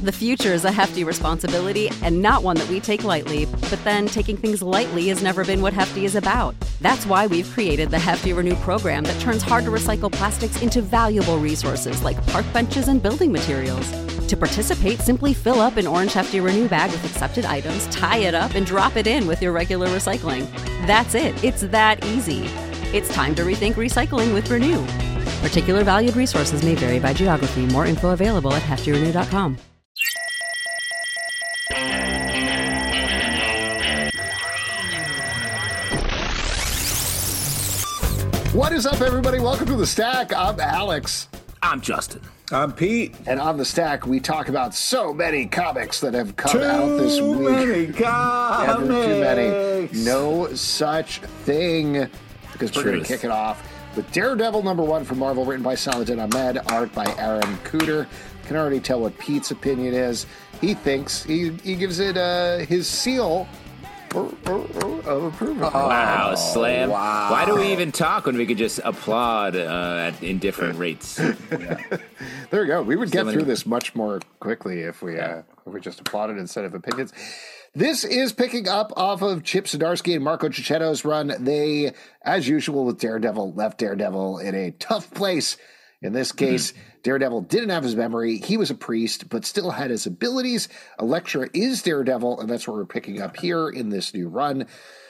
The future is a hefty responsibility and not one that we take lightly, but then taking things lightly has never been what Hefty is about. That's why we've created the Hefty Renew program that turns hard-to-recycle plastics into valuable resources like park benches and building materials. To participate, simply fill up an orange Hefty Renew bag with accepted items, tie it up, and drop it in with your regular recycling. That's it. It's that easy. It's time to rethink recycling with Renew. Particular valued resources may vary by geography. More info available at heftyrenew.com. What is up, everybody? Welcome to The Stack. I'm Alex. I'm Justin. I'm Pete. And on The Stack, we talk about so many comics that have come out this week. Too many comics. Never too many. No such thing. Because we're going to kick it off with Daredevil #1 from Marvel, written by Saladin Ahmed, art by Aaron Kuder. Can already tell what Pete's opinion is. He thinks, he gives it his seal of approval. Wow, slam. Wow. Why do we even talk when we could just applaud in different rates? Yeah. There we go. We would get through this much more quickly if we just applauded instead of opinions. This is picking up off of Chip Zdarsky and Marco Cicchetto's run. They, as usual with Daredevil, left Daredevil in a tough place. In this case, Daredevil didn't have his memory. He was a priest, but still had his abilities. Elektra is Daredevil, and that's what we're picking up here in this new run.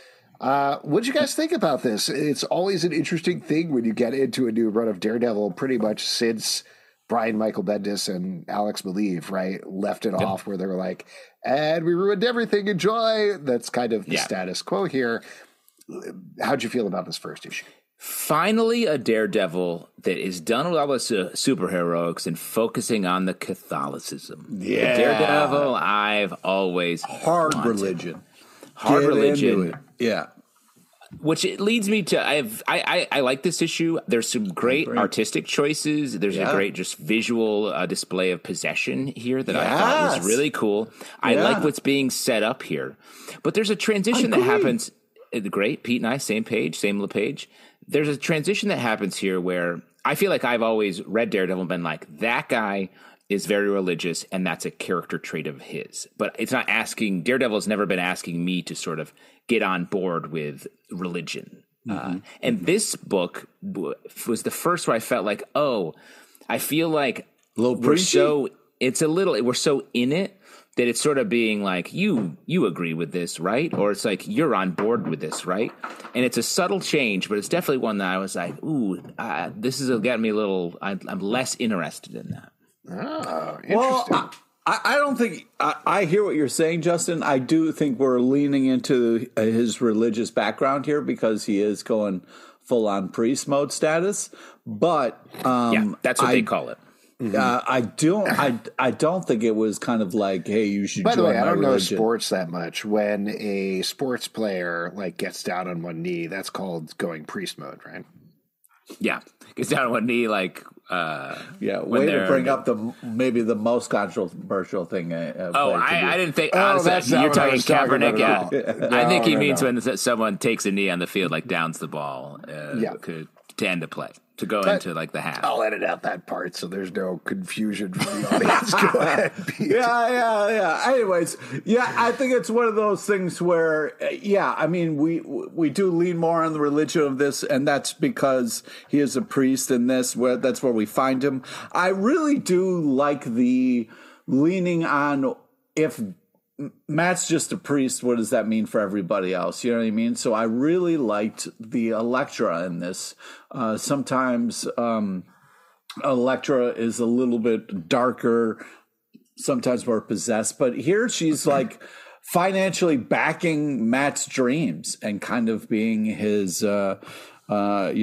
What'd you guys think about this? It's always an interesting thing when you get into a new run of Daredevil, pretty much since Brian Michael Bendis and Alex Maleev, right, left it off where they were like, and we ruined everything, enjoy. That's kind of the status quo here. How'd you feel about this first issue? Finally, a Daredevil that is done with all the superheroics and focusing on the Catholicism. Yeah. The Daredevil, I've always hard wanted. religion. Hard Get religion. into it. Yeah. Which it leads me to, I like this issue. There's some great artistic choices. There's a great just visual display of possession here that I thought was really cool. I like what's being set up here. But there's a transition that happens. Great. Pete and I, same page, same page. There's a transition that happens here where I feel like I've always read Daredevil and been like, that guy is very religious and that's a character trait of his. But it's not asking, Daredevil has never been asking me to sort of get on board with religion. And this book was the first where I felt like, I feel like we're so in it that it's sort of being like, you agree with this, right? Or it's like, you're on board with this, right? And it's a subtle change, but it's definitely one that I was like, this is getting me a little, I'm less interested in that. Oh, interesting. Well, I don't think I hear what you're saying, Justin. I do think we're leaning into his religious background here because he is going full on priest mode status. But that's what they call it. I don't think it was kind of like, hey, you should. By the way, I don't know religion. sports that much. When a sports player gets down on one knee, that's called going priest mode, right? Yeah, gets down on one knee, way to bring up maybe the most controversial thing. I didn't think. Honestly, you're talking Kaepernick. I think he means when someone takes a knee on the field, downs the ball, to end the play. To go into the half. I'll edit out that part so there's no confusion from the audience. Go ahead, Pete. Yeah. Anyways, I think it's one of those things where, I mean, we do lean more on the religion of this, and that's because he is a priest in this. That's where we find him. I really do like the leaning on if Matt's just a priest, what does that mean for everybody else? You know what I mean? So I really liked the Elektra in this. Sometimes Elektra is a little bit darker, sometimes more possessed. But here she's financially backing Matt's dreams and kind of being his, trying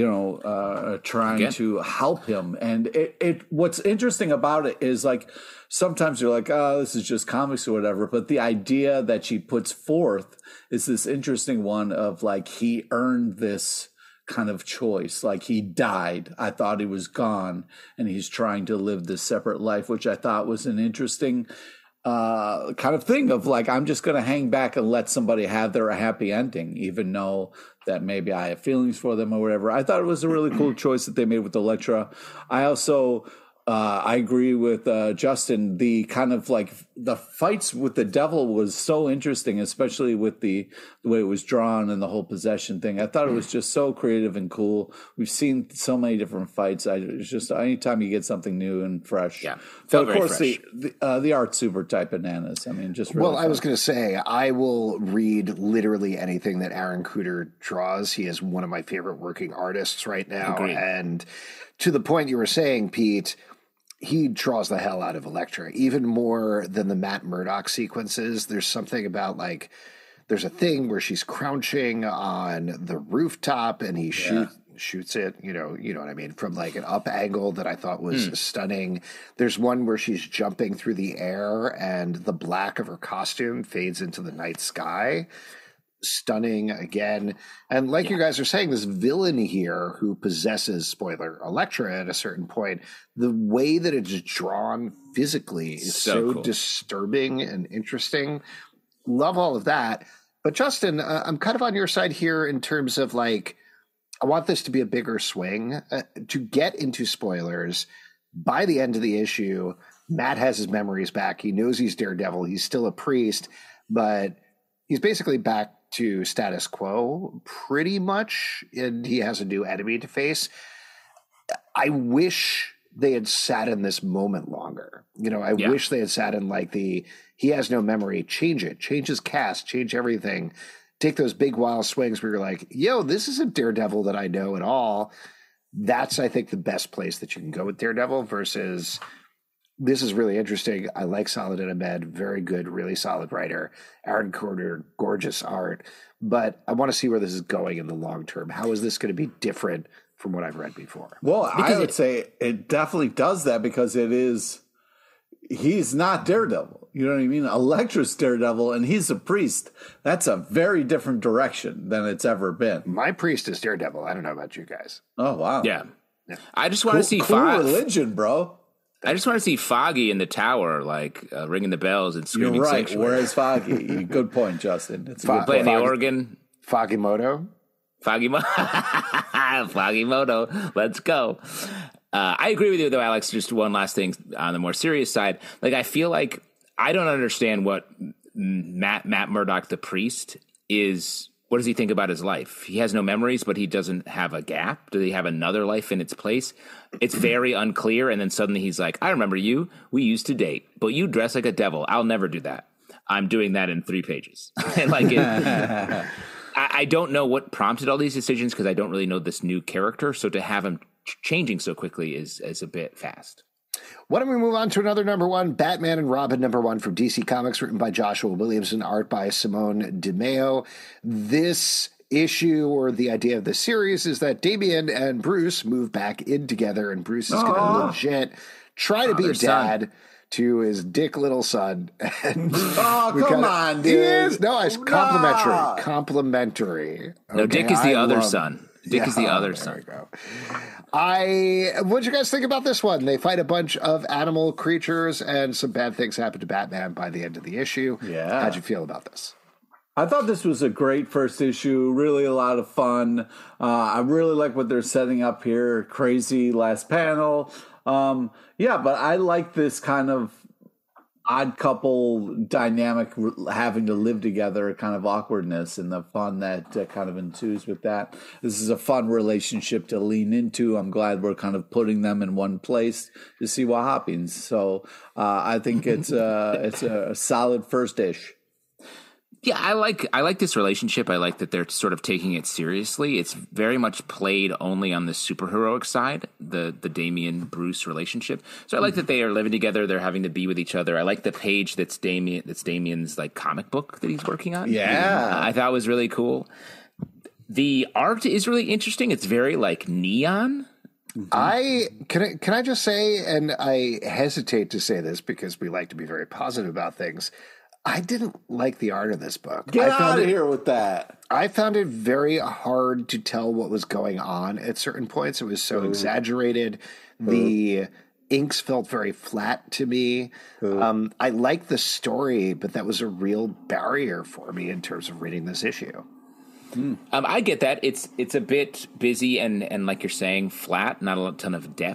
to help him. And what's interesting about it is sometimes you're like, this is just comics or whatever. But the idea that she puts forth is this interesting one of he earned this kind of choice. He died. I thought he was gone. And he's trying to live this separate life, which I thought was an interesting kind of thing of I'm just going to hang back and let somebody have their happy ending, even though that maybe I have feelings for them or whatever. I thought it was a really cool choice that they made with Elektra. I also I agree with Justin. The kind of like the fights with the devil was so interesting, especially with the way it was drawn and the whole possession thing. I thought it was just so creative and cool. We've seen so many different fights. It's just anytime you get something new and fresh. Yeah, but of course the art's super type bananas. I mean, just really I was going to say I will read literally anything that Aaron Kuder draws. He is one of my favorite working artists right now, and to the point you were saying, Pete. He draws the hell out of Elektra, even more than the Matt Murdock sequences. There's something about like, there's a thing where she's crouching on the rooftop and he shoots it, you know what I mean, from like an up angle that I thought was stunning. There's one where she's jumping through the air and the black of her costume fades into the night sky. Stunning again. And like you guys are saying, this villain here who possesses, spoiler, Elektra at a certain point, the way that it's drawn physically is so cool. Disturbing and interesting. Love all of that. But Justin, I'm kind of on your side here in terms of like, I want this to be a bigger swing. To get into spoilers, by the end of the issue, Matt has his memories back. He knows he's Daredevil. He's still a priest, but he's basically back to status quo pretty much, and he has a new enemy to face. I wish they had sat in this moment longer. I wish they had sat in like he has no memory, change it, change his cast, change everything. Take those big wild swings where you're like, yo, this isn't Daredevil that I know at all. That's, I think, the best place that you can go with Daredevil versus this is really interesting. I like Saladin Ahmed, very good, really solid writer. Aaron Kuder, gorgeous art. But I want to see where this is going in the long term. How is this going to be different from what I've read before? Well, I would say it definitely does that because he's not Daredevil. You know what I mean? Elektra's Daredevil, and he's a priest. That's a very different direction than it's ever been. My priest is Daredevil. I don't know about you guys. Oh, wow. Yeah. I just want to see cool religion, bro. I just want to see Foggy in the tower, like ringing the bells and screaming. You're right. Sanctuary. Where is Foggy? Good point, Justin. It's playing the organ. Foggy Moto. Foggy Moto. Let's go. I agree with you, though, Alex. Just one last thing on the more serious side. Like, I feel like I don't understand what Matt Murdock, the priest, is. What does he think about his life? He has no memories, but he doesn't have a gap. Do he have another life in its place? It's very unclear. And then suddenly he's like, I remember you. We used to date, but you dress like a devil. I'll never do that. I'm doing that in 3 pages. I don't know what prompted all these decisions because I don't really know this new character. So to have him changing so quickly is a bit fast. Why don't we move on to another number one, Batman and Robin number one from DC Comics, written by Joshua Williamson, art by Simone DeMeo. This issue, or the idea of the series, is that Damian and Bruce move back in together, and Bruce is going to legit try to be a dad to his dick little son. And come on, dude. No, it's complimentary. Complimentary. No, Dick is the other son. Dick is the other son. There we go. What'd you guys think about this one? They fight a bunch of animal creatures and some bad things happen to Batman by the end of the issue. Yeah. How'd you feel about this? I thought this was a great first issue, really a lot of fun. I really like what they're setting up here. Crazy last panel. But I like this kind of odd couple dynamic having to live together, kind of awkwardness and the fun that kind of ensues with that. This is a fun relationship to lean into. I'm glad we're kind of putting them in one place to see what happens. So I think it's a solid first-ish. Yeah, I like this relationship. I like that they're sort of taking it seriously. It's very much played only on the superheroic side, the Damian Bruce relationship. So I like that they are living together. They're having to be with each other. I like the page that's Damian's like comic book that he's working on. Yeah, I thought was really cool. The art is really interesting. It's very like neon. Can I just say, and I hesitate to say this because we like to be very positive about things, I didn't like the art of this book. Get out of here with that. I found it very hard to tell what was going on at certain points. It was so exaggerated. The inks felt very flat to me. I liked the story, but that was a real barrier for me in terms of reading this issue. I get that. It's a bit busy and like you're saying, flat, not a ton of depth.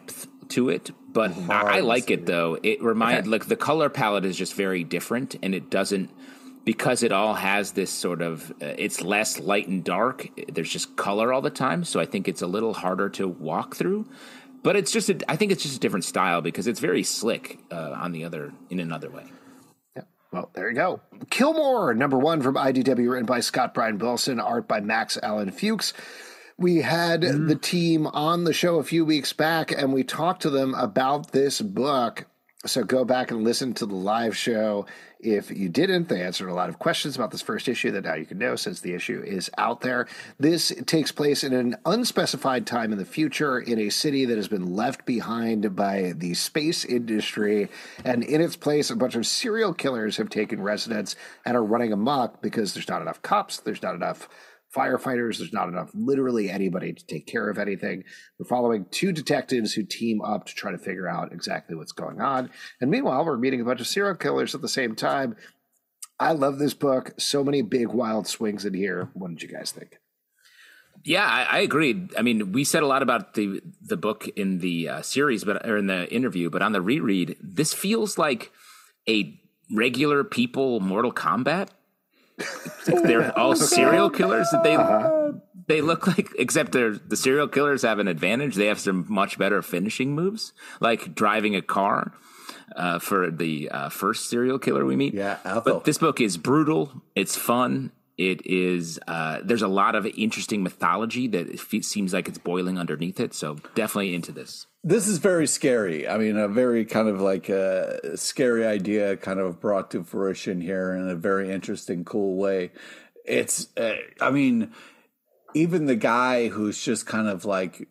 to it, but I like it though. It reminds like the color palette is just very different, and it doesn't, because it all has this sort of it's less light and dark. There's just color all the time, so I think it's a little harder to walk through. But it's just I think it's just a different style because it's very slick in another way. Yeah. Well, there you go. Kilmore, #1 from IDW, written by Scott Bryan Wilson, art by Max Allan Fuchs. We had the team on the show a few weeks back, and we talked to them about this book. So go back and listen to the live show. If you didn't, they answered a lot of questions about this first issue that now you can know since the issue is out there. This takes place in an unspecified time in the future in a city that has been left behind by the space industry. And in its place, a bunch of serial killers have taken residence and are running amok because there's not enough cops, there's not enough firefighters, there's not enough literally anybody to take care of anything. We're following 2 detectives who team up to try to figure out exactly what's going on. And meanwhile, we're meeting a bunch of serial killers at the same time. I love this book. So many big, wild swings in here. What did you guys think? Yeah, I agreed. I mean, we said a lot about the book in the series, or in the interview, but on the reread, this feels like a regular people Mortal Kombat. They're all serial killers. They look like, except the serial killers have an advantage. They have some much better finishing moves, like driving a car for the first serial killer we meet. Yeah, Ethel. But this book is brutal. It's fun. It is. There's a lot of interesting mythology that seems like it's boiling underneath it. So definitely into this. This is very scary. I mean, a very kind of like a scary idea kind of brought to fruition here in a very interesting, cool way. It's, I mean, even the guy who's just kind of like,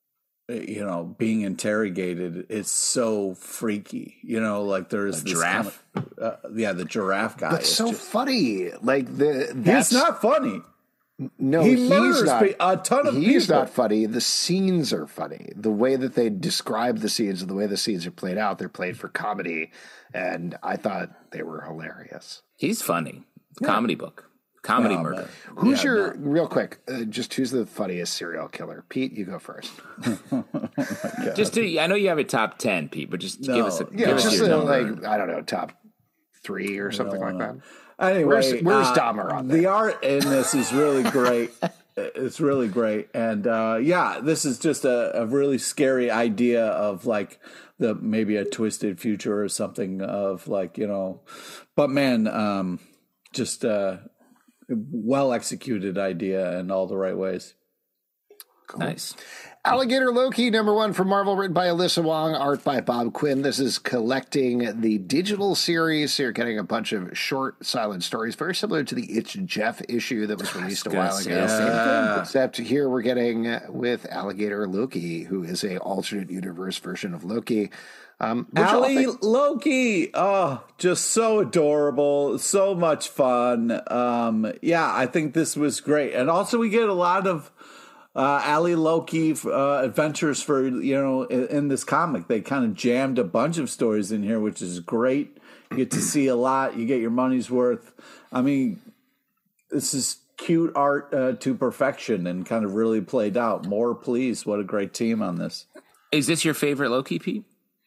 being interrogated, it's so freaky. Like there's the giraffe. The giraffe guy. That's so funny. Like he's not funny. No, he murders a ton of people. He's not funny. The scenes are funny. The way that they describe the scenes and the way the scenes are played out, they're played for comedy, and I thought they were hilarious. He's funny. Comedy book. Comedy murder. Man. Who's real quick, who's the funniest serial killer? Pete, you go first. I know you have a top 10, Pete, but just give us I don't know, top 3 or something like that. Anyway, where's Dahmer on there? The art in this is really great. It's really great. And this is just a really scary idea of like maybe a twisted future or something of like, but man, just a well executed idea in all the right ways. Cool. Nice. Alligator Loki, #1 from Marvel, written by Alyssa Wong, art by Bob Quinn. This is collecting the digital series. So you're getting a bunch of short, silent stories, very similar to the It's Jeff issue that was released a while ago. Yeah. Except here we're getting with Alligator Loki, who is a alternate universe version of Loki. Allie Loki, just so adorable, so much fun. I think this was great, and also we get a lot of Allie Loki adventures for in this comic. They kind of jammed a bunch of stories in here, which is great. You get to see a lot. You get your money's worth. I mean, this is cute art to perfection and kind of really played out. More, please. What a great team on this. Is this your favorite Loki, Pete?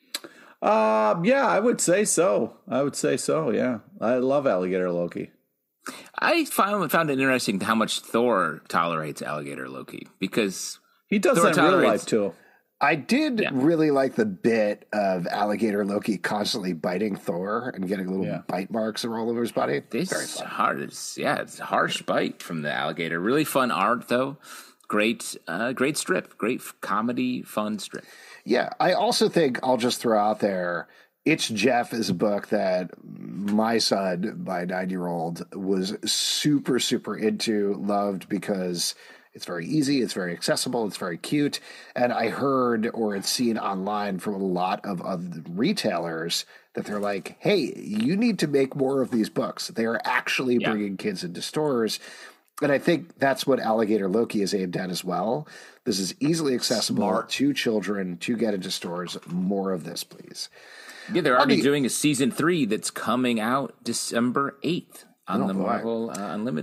Yeah, I would say so. Yeah, I love Alligator Loki. I found it interesting how much Thor tolerates Alligator Loki, because he does Thor that in real life too. I did really like the bit of Alligator Loki constantly biting Thor and getting little bite marks all over his body. It's hard. It's a harsh bite from the alligator. Really fun art, though. Great strip. Great comedy, fun strip. Yeah, I also think I'll just throw out there, It's Jeff is a book that my son, my 9-year-old, was super, super into, loved, because it's very easy, it's very accessible, it's very cute. And I heard or had seen online from a lot of other retailers that they're like, hey, you need to make more of these books. They are actually bringing kids into stores. And I think that's what Alligator Loki is aimed at as well. This is easily accessible to children to get into stores. More of this, please. Yeah, they're already doing a season 3 that's coming out December 8th on the Marvel Unlimited.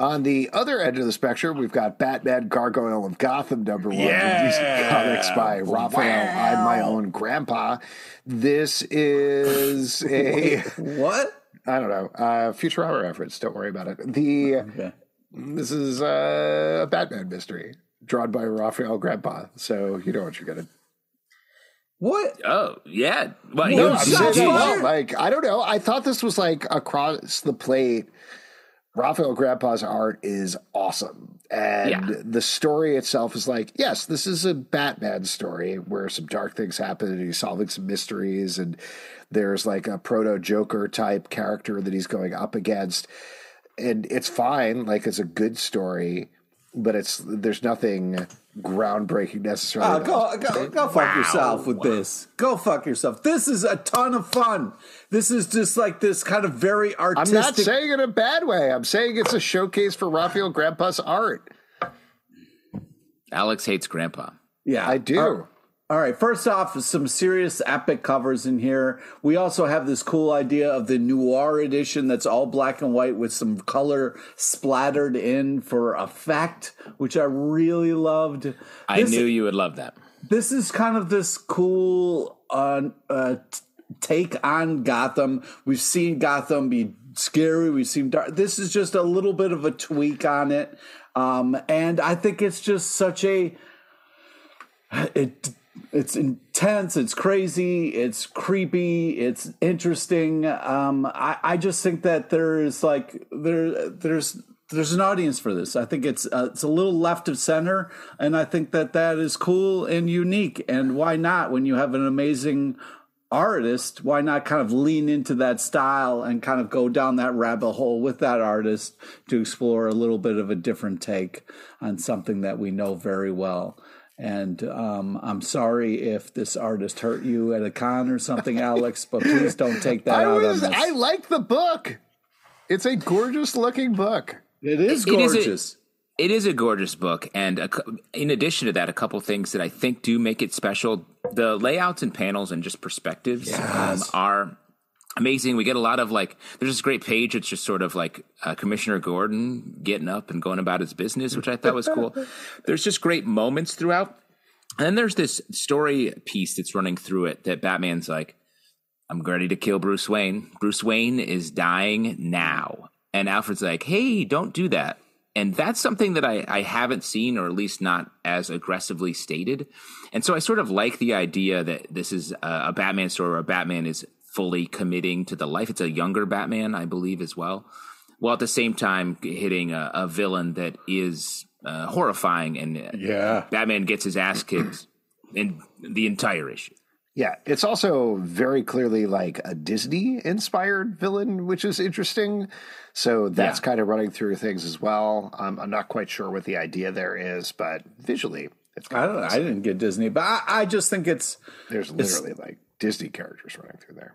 On the other end of the spectrum, we've got Batman Gargoyle of Gotham #1 from DC Comics by Raphael I'm My Own Grandpa. This is a... What? I don't know. Futurama reference. Don't worry about it. This is a Batman mystery drawn by Raphael Grandpa. So you know what you're getting. What? Oh, yeah. Well, I don't know. I thought this was like across the plate. Raphael Grandpa's art is awesome. And the story itself is like, yes, this is a Batman story where some dark things happen and he's solving some mysteries. And there's like a proto-Joker type character that he's going up against. And it's fine. Like, it's a good story, but there's nothing groundbreaking necessarily. Go fuck yourself with this. Go fuck yourself. This is a ton of fun. This is just like this kind of very artistic. I'm not saying it in a bad way. I'm saying it's a showcase for Raphael Grandpa's art. Alex hates Grandpa. Yeah, I do. All right. First off, some serious epic covers in here. We also have this cool idea of the noir edition that's all black and white with some color splattered in for effect, which I really loved. I knew you would love that. This is kind of this cool take on Gotham. We've seen Gotham be scary. We've seen dark. This is just a little bit of a tweak on it. And I think it's just such it's intense, it's crazy, it's creepy, it's interesting. I just think that there's an audience for this. I think it's a little left of center, and I think that is cool and unique. And why not, when you have an amazing artist, why not kind of lean into that style and kind of go down that rabbit hole with that artist to explore a little bit of a different take on something that we know very well. And I'm sorry if this artist hurt you at a con or something, Alex, but please don't take that out on this. I like the book. It's a gorgeous looking book. It is gorgeous. It is a gorgeous book. And in addition to that, a couple things that I think do make it special. The layouts and panels and just perspectives are amazing. We get a lot of there's this great page. It's just sort of like Commissioner Gordon getting up and going about his business, which I thought was cool. There's just great moments throughout. And then there's this story piece that's running through it that Batman's like, I'm ready to kill Bruce Wayne. Bruce Wayne is dying now. And Alfred's like, hey, don't do that. And that's something that I haven't seen, or at least not as aggressively stated. And so I sort of like the idea that this is a Batman story where Batman is fully committing to the life. It's a younger Batman, I believe, as well. While at the same time hitting a villain that is horrifying, and Batman gets his ass kicked in the entire issue. Yeah, it's also very clearly like a Disney-inspired villain, which is interesting. So that's kind of running through things as well. I'm not quite sure what the idea there is, but visually, it's kind of I didn't get Disney, but I just think there's literally like Disney characters running through there.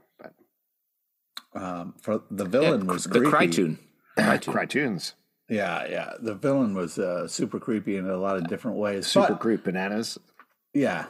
But for the villain was creepy. The Crytoons. Yeah. The villain was super creepy in a lot of different ways. Super creep bananas. Yeah.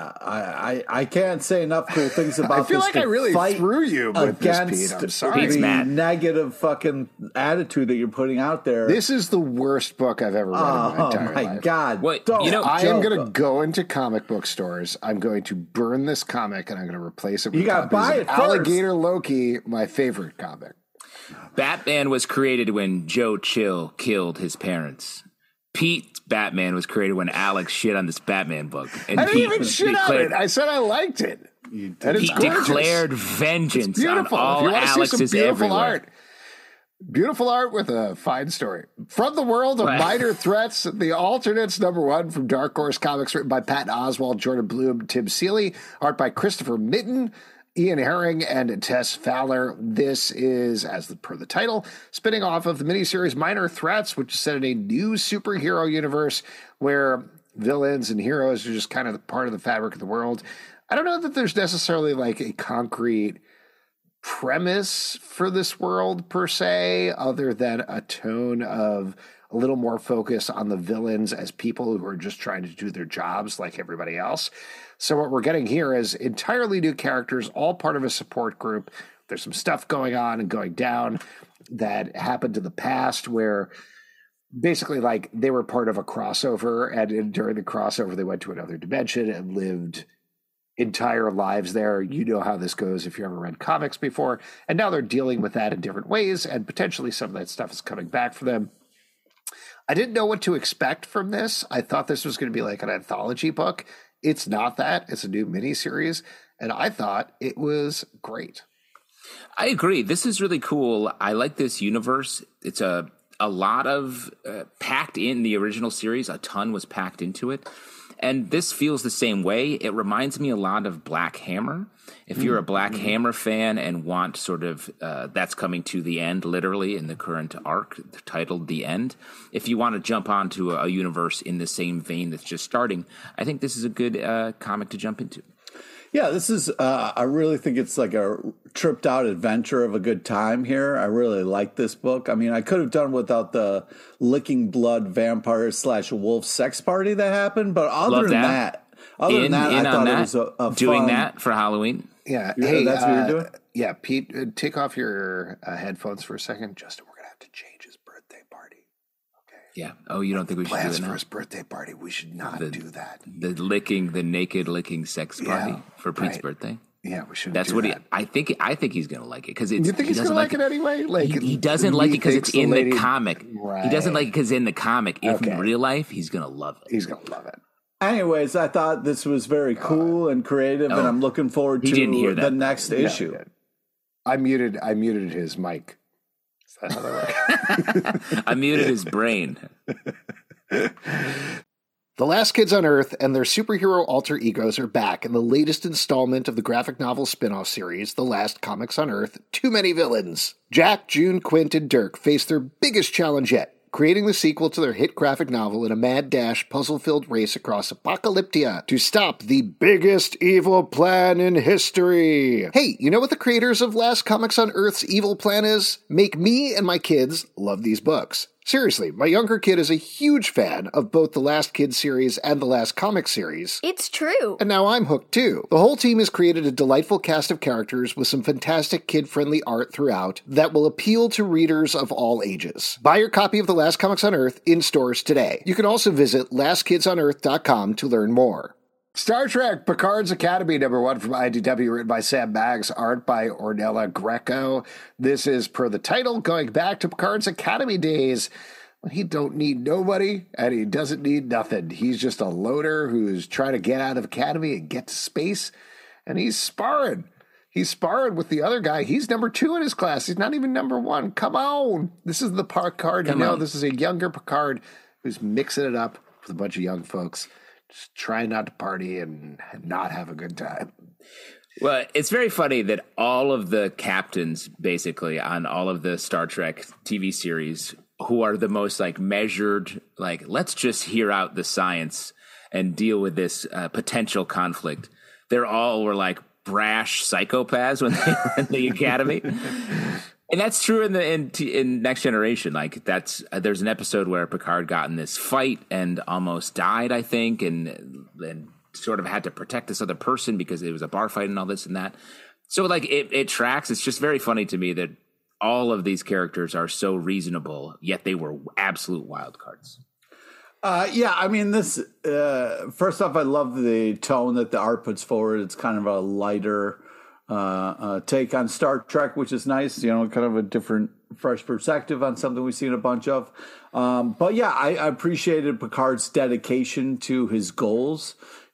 I can't say enough cool things about this. I feel like I really threw you with this, Pete. I'm sorry. The negative fucking attitude that you're putting out there. This is the worst book I've ever read in my entire life. Oh, my God. I am going to go into comic book stores. I'm going to burn this comic, and I'm going to replace it with Alligator Loki, my favorite comic. Batman was created when Joe Chill killed his parents. Pete's Batman was created when Alex shit on this Batman book. And I didn't even shit on it. I said I liked it. Pete declared vengeance on all Alex's everywhere. Art. Beautiful art with a fine story. From the world of minor threats, the Alternates #1 from Dark Horse Comics, written by Patton Oswalt, Jordan Bloom, Tim Seeley, art by Christopher Mitten, Ian Herring, and Tess Fowler. This is, per the title, spinning off of the miniseries Minor Threats, which is set in a new superhero universe where villains and heroes are just kind of part of the fabric of the world. I don't know that there's necessarily like a concrete premise for this world per se, other than a tone of a little more focus on the villains as people who are just trying to do their jobs like everybody else. So what we're getting here is entirely new characters, all part of a support group. There's some stuff going on and going down that happened in the past where basically like they were part of a crossover, and during the crossover, they went to another dimension and lived entire lives there. You know how this goes if you ever read comics before. And now they're dealing with that in different ways, and potentially some of that stuff is coming back for them. I didn't know what to expect from this. I thought this was going to be like an anthology book. It's not that. It's a new miniseries, and I thought it was great. I agree. This is really cool. I like this universe. It's a lot of packed in the original series. A ton was packed into it. And this feels the same way. It reminds me a lot of Black Hammer. If you're a Black Hammer fan and want sort of that's coming to the end, literally, in the current arc titled The End, if you want to jump onto a universe in the same vein that's just starting, I think this is a good comic to jump into. Yeah, this is, I really think it's like a tripped out adventure of a good time here. I really like this book. I mean, I could have done without the licking blood vampire / wolf sex party that happened, but other than that, I thought it was a doing fun, that for Halloween. Yeah. Hey, that's what you're doing? Yeah, Pete, take off your headphones for a second. Justin, we're going to have to change his birthday party. Okay. Yeah. Oh, you don't think we should do Plans it now? for his birthday party. We should not do that. The naked licking sex party for Pete's birthday. Yeah, we should. That's do what that. I think he's going to like it because it's. You think he's going to like it anyway? Like he doesn't like it because it's in the comic. Right. He doesn't like it because in the comic. If in real life, he's going to love it. He's going to love it. Anyways, I thought this was very cool and creative, and I'm looking forward to the next issue. I muted his mic. Is that how that works? I muted his brain. The Last Kids on Earth and their superhero alter egos are back in the latest installment of the graphic novel spin-off series, The Last Comics on Earth, Too Many Villains. Jack, June, Quint, and Dirk face their biggest challenge yet, creating the sequel to their hit graphic novel in a mad dash, puzzle-filled race across Apocalyptia to stop the biggest evil plan in history. Hey, you know what the creators of Last Comics on Earth's evil plan is? Make me and my kids love these books. Seriously, my younger kid is a huge fan of both the Last Kids series and the Last Comic series. It's true. And now I'm hooked too. The whole team has created a delightful cast of characters with some fantastic kid-friendly art throughout that will appeal to readers of all ages. Buy your copy of The Last Comics on Earth in stores today. You can also visit LastKidsOnEarth.com to learn more. Star Trek Picard's Academy #1 from IDW, written by Sam Maggs, art by Ornella Greco. This is, per the title, going back to Picard's Academy days when he don't need nobody and he doesn't need nothing. He's just a loner who's trying to get out of Academy and get to space, and he's sparring. He's sparring with the other guy. He's #2 in his class. He's not even #1. Come on. This is the Picard. This is a younger Picard who's mixing it up with a bunch of young folks. Just try not to party and not have a good time. Well, it's very funny that all of the captains, basically, on all of the Star Trek TV series, who are the most like measured, like let's just hear out the science and deal with this potential conflict. They're all were like brash psychopaths when they were in the academy. And that's true in Next Generation. Like there's an episode where Picard got in this fight and almost died, I think, and sort of had to protect this other person because it was a bar fight and all this and that. So like it tracks. It's just very funny to me that all of these characters are so reasonable, yet they were absolute wild cards. Yeah, I mean, this, first off, I love the tone that the art puts forward. It's kind of a lighter take on Star Trek, which is nice, kind of a different, fresh perspective on something we've seen a bunch of. But yeah, I appreciated Picard's dedication to his goals.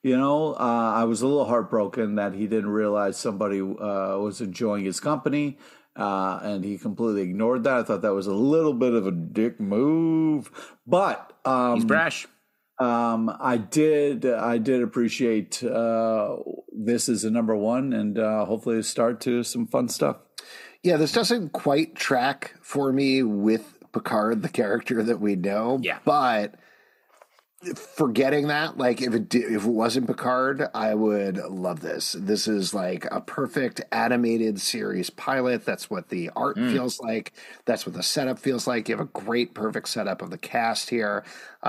I was a little heartbroken that he didn't realize somebody was enjoying his company, and he completely ignored that. I thought that was a little bit of a dick move, but he's brash. I did appreciate this as a #1, and hopefully start to some fun stuff. Yeah, this doesn't quite track for me with Picard, the character that we know. Yeah, but forgetting that, like if it wasn't Picard, I would love this. This is like a perfect animated series pilot. That's what the art feels like. That's what the setup feels like. You have a great, perfect setup of the cast here.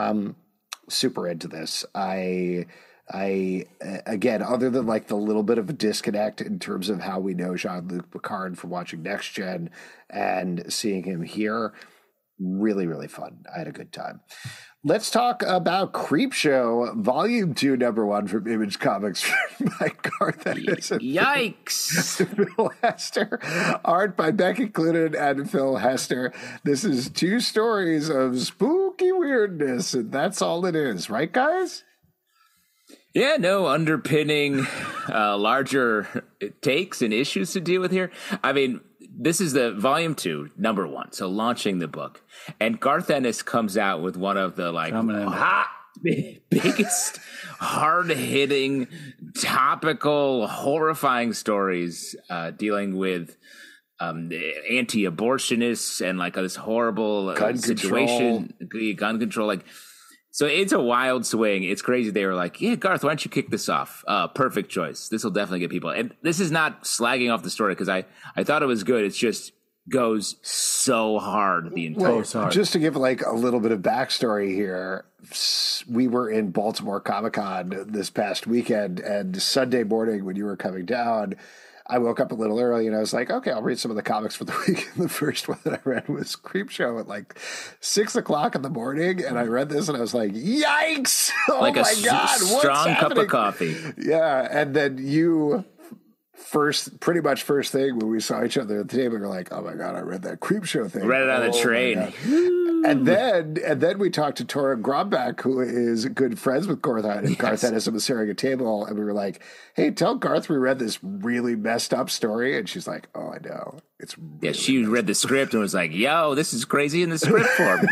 Super into this. I again, other than like the little bit of a disconnect in terms of how we know Jean-Luc Picard from watching Next Gen and seeing him here, Really, really fun. I had a good time. Let's talk about Creepshow, Volume 2, Number 1 from Image Comics by Garth Ennis. Yikes! Phil Hester. Art by Becky Cloonan and Phil Hester. This is 2 stories of spooky weirdness, and that's all it is. Right, guys? Yeah, no underpinning larger takes and issues to deal with here. I mean, this is the Volume 2, Number 1, so launching the book. And Garth Ennis comes out with one of the biggest, hard-hitting, topical, horrifying stories dealing with anti-abortionists and like this horrible situation, gun control. So it's a wild swing. It's crazy. They were like, yeah, Garth, why don't you kick this off? Perfect choice. This will definitely get people. And this is not slagging off the story because I thought it was good. It's just goes so hard the entire time. Just to give like a little bit of backstory here, we were in Baltimore Comic-Con this past weekend, and Sunday morning when you were coming down, I woke up a little early and I was like, okay, I'll read some of the comics for the week. And the first one that I read was Creepshow at like 6 o'clock in the morning. And I read this and I was like, yikes! Oh like my God, what's strong happening? Cup of coffee. Yeah. And then you pretty much first thing when we saw each other at the table, you're like, oh my God, I read that Creepshow thing. Read it on the train. And then we talked to Tora Grombeck, who is good friends with Garth Ennis, and was sharing a table, and we were like, "Hey, tell Garth we read this really messed up story," and she's like, "Oh, I know, it's really she read the script and was like, "Yo, this is crazy in the script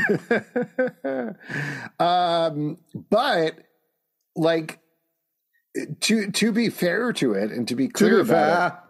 form." But like to be fair to it and to be clear about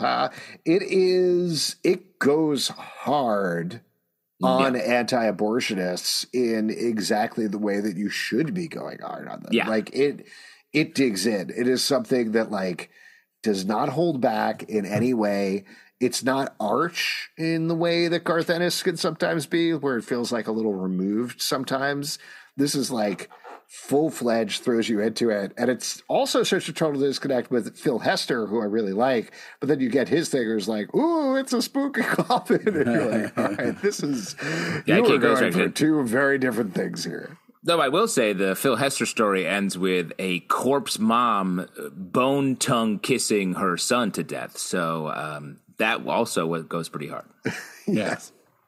it, it goes hard on anti-abortionists in exactly the way that you should be going hard on them. Yeah. Like it digs in. It is something that like does not hold back in any way. It's not arch in the way that Garth Ennis can sometimes be, where it feels like a little removed sometimes. This is like full-fledged, throws you into it. And it's also such a total disconnect with Phil Hester, who I really like. But then you get his fingers like, ooh, it's a spooky coffin. And you're like, all right, this is, you are going for 2 very different things here. Though I will say the Phil Hester story ends with a corpse mom bone tongue kissing her son to death. So that also goes pretty hard. Yes.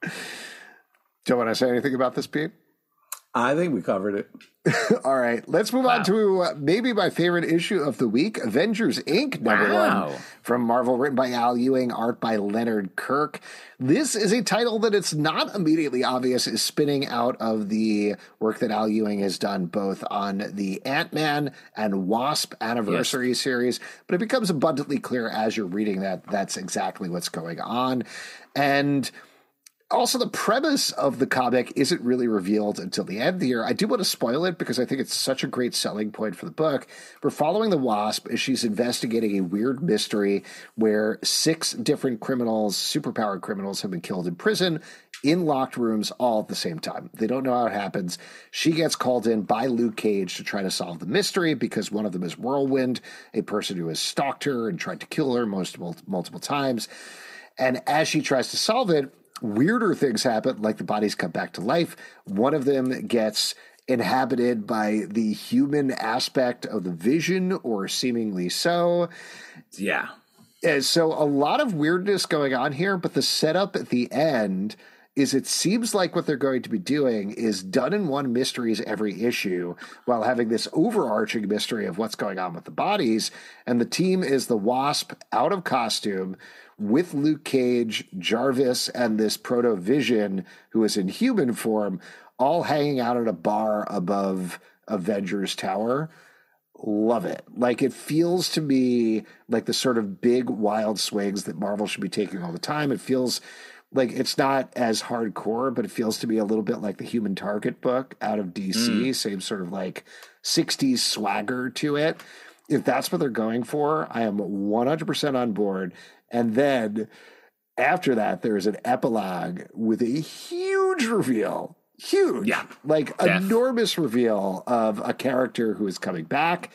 Don't want to say anything about this, Pete? I think we covered it. All right, let's move on to maybe my favorite issue of the week, Avengers, Inc., number 1 from Marvel, written by Al Ewing, art by Leonard Kirk. This is a title that it's not immediately obvious is spinning out of the work that Al Ewing has done both on the Ant-Man and Wasp anniversary series, but it becomes abundantly clear as you're reading that that's exactly what's going on. And also, the premise of the comic isn't really revealed until the end here. I do want to spoil it because I think it's such a great selling point for the book. We're following the Wasp as she's investigating a weird mystery where 6 different criminals, superpowered criminals, have been killed in prison in locked rooms all at the same time. They don't know how it happens. She gets called in by Luke Cage to try to solve the mystery because one of them is Whirlwind, a person who has stalked her and tried to kill her multiple times. And as she tries to solve it, weirder things happen, like the bodies come back to life. One of them gets inhabited by the human aspect of the Vision, or seemingly so. Yeah. And so a lot of weirdness going on here, but the setup at the end is it seems like what they're going to be doing is done in one mysteries every issue while having this overarching mystery of what's going on with the bodies. And the team is the Wasp out of costume with Luke Cage, Jarvis, and this Proto-Vision who is in human form, all hanging out at a bar above Avengers Tower. Love it. Like, it feels to me like the sort of big wild swings that Marvel should be taking all the time. It feels like it's not as hardcore, but it feels to me a little bit like the Human Target book out of DC. Same sort of like 60s swagger to it. If that's what they're going for, I am 100% on board. And then after that, there is an epilogue with a huge reveal. Huge. Yeah. Like enormous reveal of a character who is coming back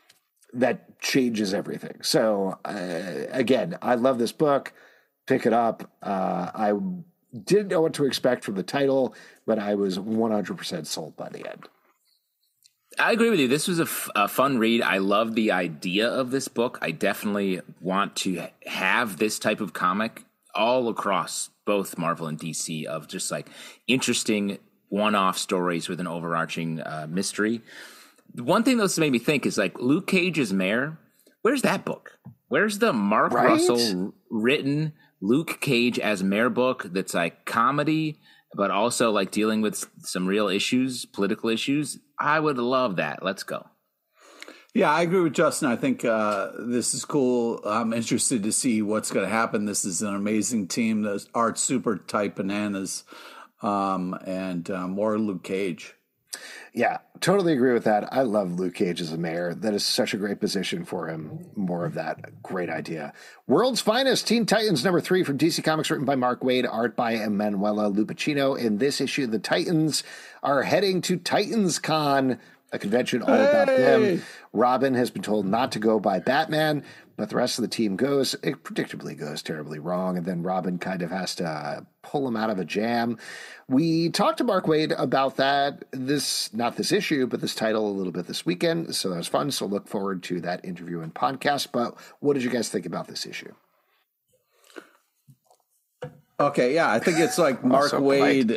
that changes everything. So again, I love this book. Pick it up. I didn't know what to expect from the title, but I was 100% sold by the end. I agree with you. This was a fun read. I love the idea of this book. I definitely want to have this type of comic all across both Marvel and DC, of just like interesting one-off stories with an overarching mystery. One thing this made me think is like Luke Cage's Mayor. Where's that book? Where's the Mark Russell written Luke Cage as Mayor book that's like comedy, but also like dealing with some real issues, political issues? I would love that. Let's go. Yeah, I agree with Justin. I think this is cool. I'm interested to see what's going to happen. This is an amazing team. The art's super tight bananas, and more Luke Cage. Yeah, totally agree with that. I love Luke Cage as a mayor. That is such a great position for him. More of that. Great idea. World's Finest, Teen Titans #3 from DC Comics, written by Mark Waid, art by Emanuela Lupacchino. In this issue, the Titans are heading to Titans Con, a convention all about them. Robin has been told not to go by Batman, but the rest of the team goes. It predictably goes terribly wrong, and then Robin kind of has to pull him out of a jam. We talked to Mark Waid about that, not this issue, but this title a little bit this weekend, so that was fun. So look forward to that interview and podcast. But what did you guys think about this issue? Okay, yeah, I think it's like Mark Waid.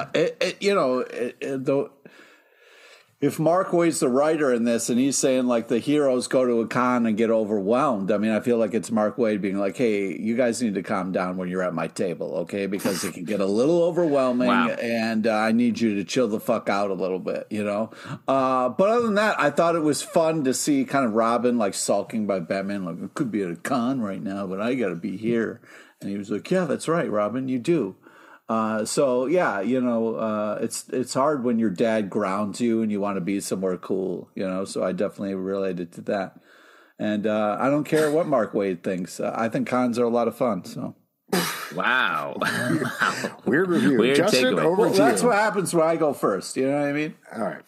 If Mark Waid's the writer in this and he's saying like the heroes go to a con and get overwhelmed, I mean, I feel like it's Mark Waid being like, hey, you guys need to calm down when you're at my table, okay? Because it can get a little overwhelming and I need you to chill the fuck out a little bit, you know? But other than that, I thought it was fun to see kind of Robin like sulking by Batman, like, it could be at a con right now, but I got to be here. And he was like, yeah, that's right, Robin, you do. So yeah, it's hard when your dad grounds you and you want to be somewhere cool, so I definitely related to that. And, I don't care what Mark Waid thinks. I think cons are a lot of fun. So. Wow. Weird review. Weird Justin, over to that's you. what happens when I go first. You know what I mean? All right.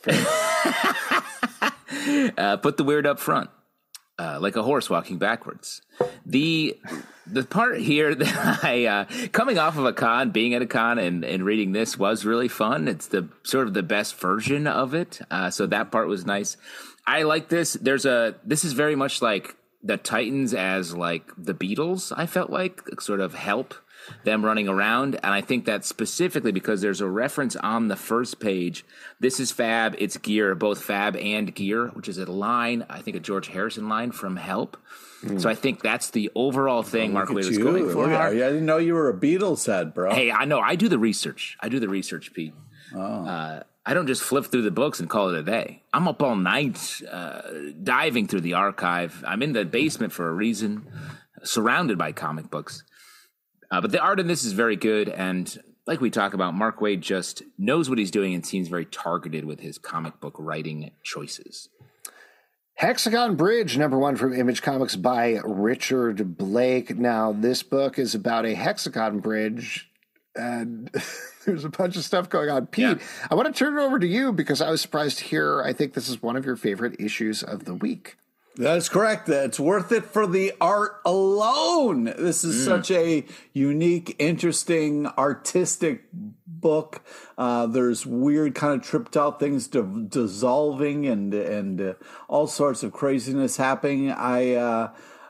Fair. Put the weird up front. Like a horse walking backwards. The part here that I coming off of a con, being at a con and reading this was really fun. It's the sort of the best version of it. So that part was nice. I like this. This is very much like the Titans as like the Beatles, I felt like, sort of help them running around. And I think that specifically because there's a reference on the first page. This is Fab, it's Gear, both Fab and Gear, which is a line, I think a George Harrison line from Help. So I think that's the overall thing Mark Waid was going for. I didn't know you were a Beatles head, bro. Hey, I know. I do the research. Pete. I don't just flip through the books and call it a day. I'm up all night diving through the archive. I'm in the basement for a reason, surrounded by comic books. But the art in this is very good, and like we talk about, Mark Waid just knows what he's doing and seems very targeted with his comic book writing choices. Hexagon Bridge, #1 from Image Comics by Richard Blake. Now, this book is about a hexagon bridge, and there's a bunch of stuff going on. Pete, I want to turn it over to you because I was surprised to hear, I think this is one of your favorite issues of the week. That's correct. It's worth it for the art alone. This is such a unique, interesting, artistic book. There's weird kind of tripped out things dissolving and all sorts of craziness happening. I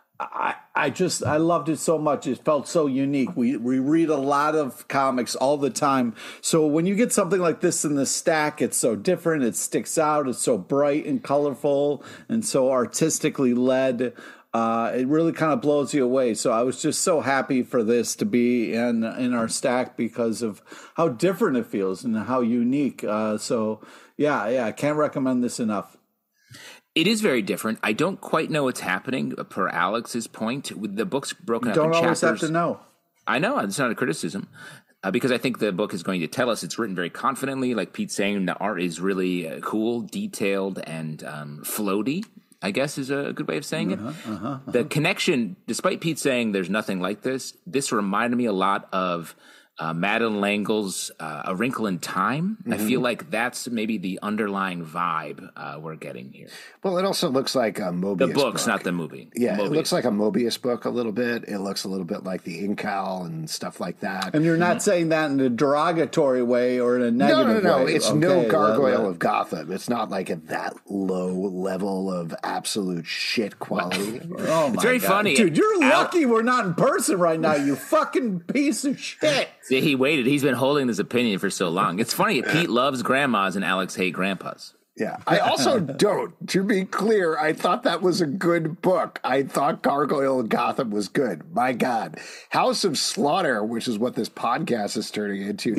loved it so much. It felt so unique. We read a lot of comics all the time. So when you get something like this in the stack, it's so different. It sticks out. It's so bright and colorful and so artistically led. It really kind of blows you away. So I was just so happy for this to be in our stack because of how different it feels and how unique. So I can't recommend this enough. It is very different. I don't quite know what's happening, per Alex's point. With the book's broken up in chapters. You don't always have to know. I know. It's not a criticism. Because I think the book is going to tell us it's written very confidently. Like Pete's saying, the art is really cool, detailed, and floaty, I guess is a good way of saying it. The connection, despite Pete saying there's nothing like this reminded me a lot of Madeleine L'Engle's A Wrinkle in Time. I feel like that's maybe the underlying vibe we're getting here. Well, it also looks like a Mobius The books, book. not the movie. Yeah, Mobius. It looks like a Mobius book a little bit. It looks a little bit like the Incal and stuff like that. And you're not saying that in a derogatory way or in a negative way. No. It's okay, no Gargoyle of Gotham. It's not like at that low level of absolute shit quality. Oh my It's very God. funny. Dude, you're lucky we're not in person right now, you fucking piece of shit. See, he waited. He's been holding this opinion for so long. It's funny. Pete loves grandmas and Alex hate grandpas. Yeah, I also don't. To be clear, I thought that was a good book. I thought Gargoyle of Gotham was good. My God. House of Slaughter, which is what this podcast is turning into.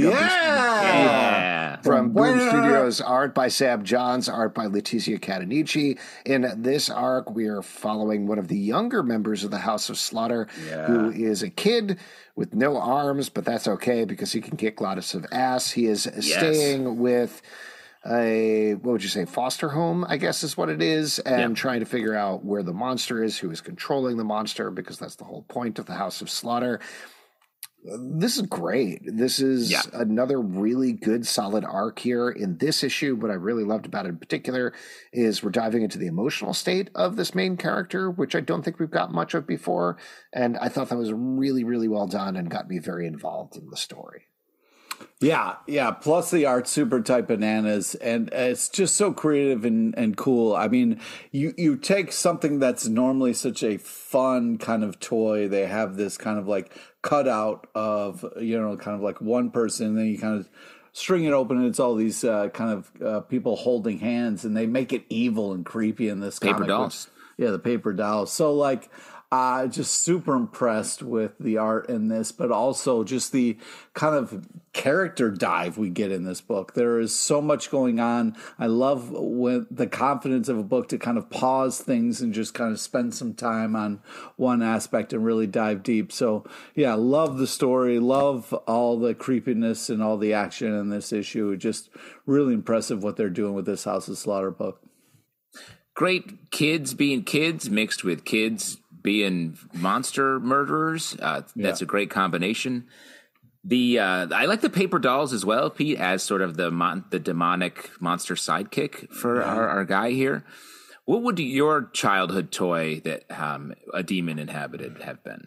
Yeah. From Boom Studios, art by Sam Johns, art by Leticia Catanici. In this arc, we are following one of the younger members of the House of Slaughter, who is a kid with no arms, but that's okay because he can kick lots of ass. He is staying with what would you say, foster home, I guess is what it is, and trying to figure out where the monster is, who is controlling the monster, because that's the whole point of the House of Slaughter. This is great. This is another really good, solid arc here in this issue. What I really loved about it in particular is we're diving into the emotional state of this main character, which I don't think we've got much of before, and I thought that was really, really well done and got me very involved in the story. Yeah. Plus the art's super tight bananas, and it's just so creative and cool. I mean, you take something that's normally such a fun kind of toy. They have this kind of like cutout of, kind of like one person, and then you kind of string it open, and it's all these kind of people holding hands, and they make it evil and creepy in this Paper comic. dolls. Yeah, the paper dolls. So like, just super impressed with the art in this, but also just the kind of character dive we get in this book. There is so much going on. I love when the confidence of a book to kind of pause things and just kind of spend some time on one aspect and really dive deep. So yeah, love the story, love all the creepiness and all the action in this issue. Just really impressive what they're doing with this House of Slaughter book. Great kids being kids mixed with kids being monster murderers. That's a great combination. I like the paper dolls as well, Pete, as sort of the demonic monster sidekick for our guy here. What would your childhood toy that a demon inhabited have been,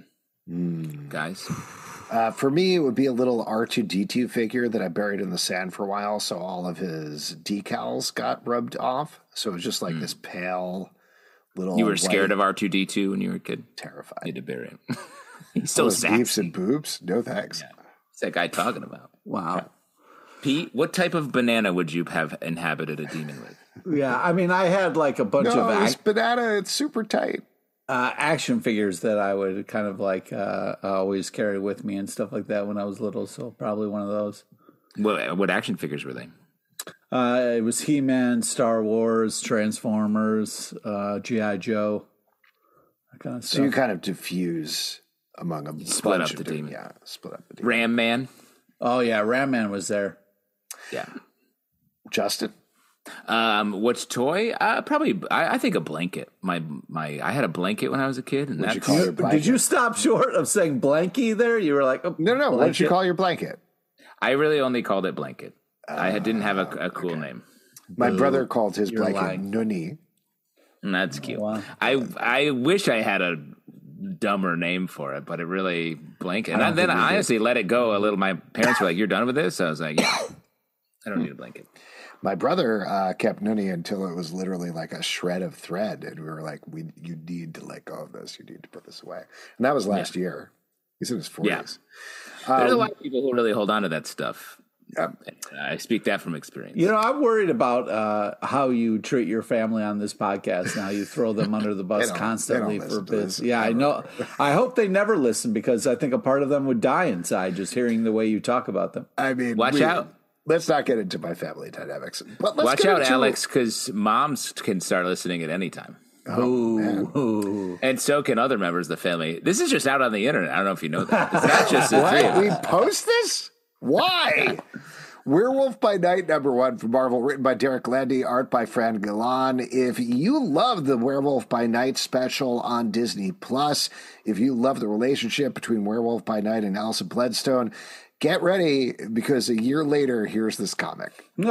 guys? For me, it would be a little R2-D2 figure that I buried in the sand for a while, so all of his decals got rubbed off. So it was just like this pale little. You were scared of R2-D2 when you were a kid? Terrified. You had to bury him. He's so sassy. Beeps and boobs? No thanks. Yeah. What's that guy talking about? Wow. Pete, what type of banana would you have inhabited a demon with? Yeah, I mean, I had like a bunch of this banana, it's super tight. Action figures that I would kind of like always carry with me and stuff like that when I was little. So probably one of those. What action figures were they? It was He-Man, Star Wars, Transformers, G.I. Joe, that kind of stuff. So you kind of diffuse among a Split bunch up of the demon. Yeah, split up the demon. Ram Man. Oh yeah, Ram Man was there. Yeah. Justin? What's toy? Probably. I think a blanket. I had a blanket when I was a kid, and you call your blanket? Did you stop short of saying blankie there? You were like, oh, No. blanket. What did you call your blanket? I really only called it blanket. I didn't have a cool name. My brother called his blanket lying. Nunny. And that's cute. Wow. I wish I had a dumber name for it, but it really blanket. And then I honestly let it go a little. My parents were like, "You're done with this?" I was like, "Yeah, I don't need a blanket." My brother kept Nunny until it was literally like a shred of thread, and we were like, "You need to let go of this. You need to put this away." And that was last year. He's in his 40s. Yeah. There's a lot of people who really hold on to that stuff. Yep. I speak that from experience. You know, I'm worried about how you treat your family on this podcast. Now you throw them under the bus constantly for bits. Yeah, I know. I hope they never listen because I think a part of them would die inside just hearing the way you talk about them. I mean, watch out. Let's not get into my family dynamics. But let's watch out, Alex, because moms can start listening at any time. Oh, and so can other members of the family. This is just out on the internet. I don't know if you know that. It's not just the three of us. We post this? Why? Werewolf by Night #1 from Marvel, written by Derek Landy, art by Fran Galan. If you love the Werewolf by Night special on Disney Plus, if you love the relationship between Werewolf by Night and Alison Bledstone, get ready because a year later, here's this comic.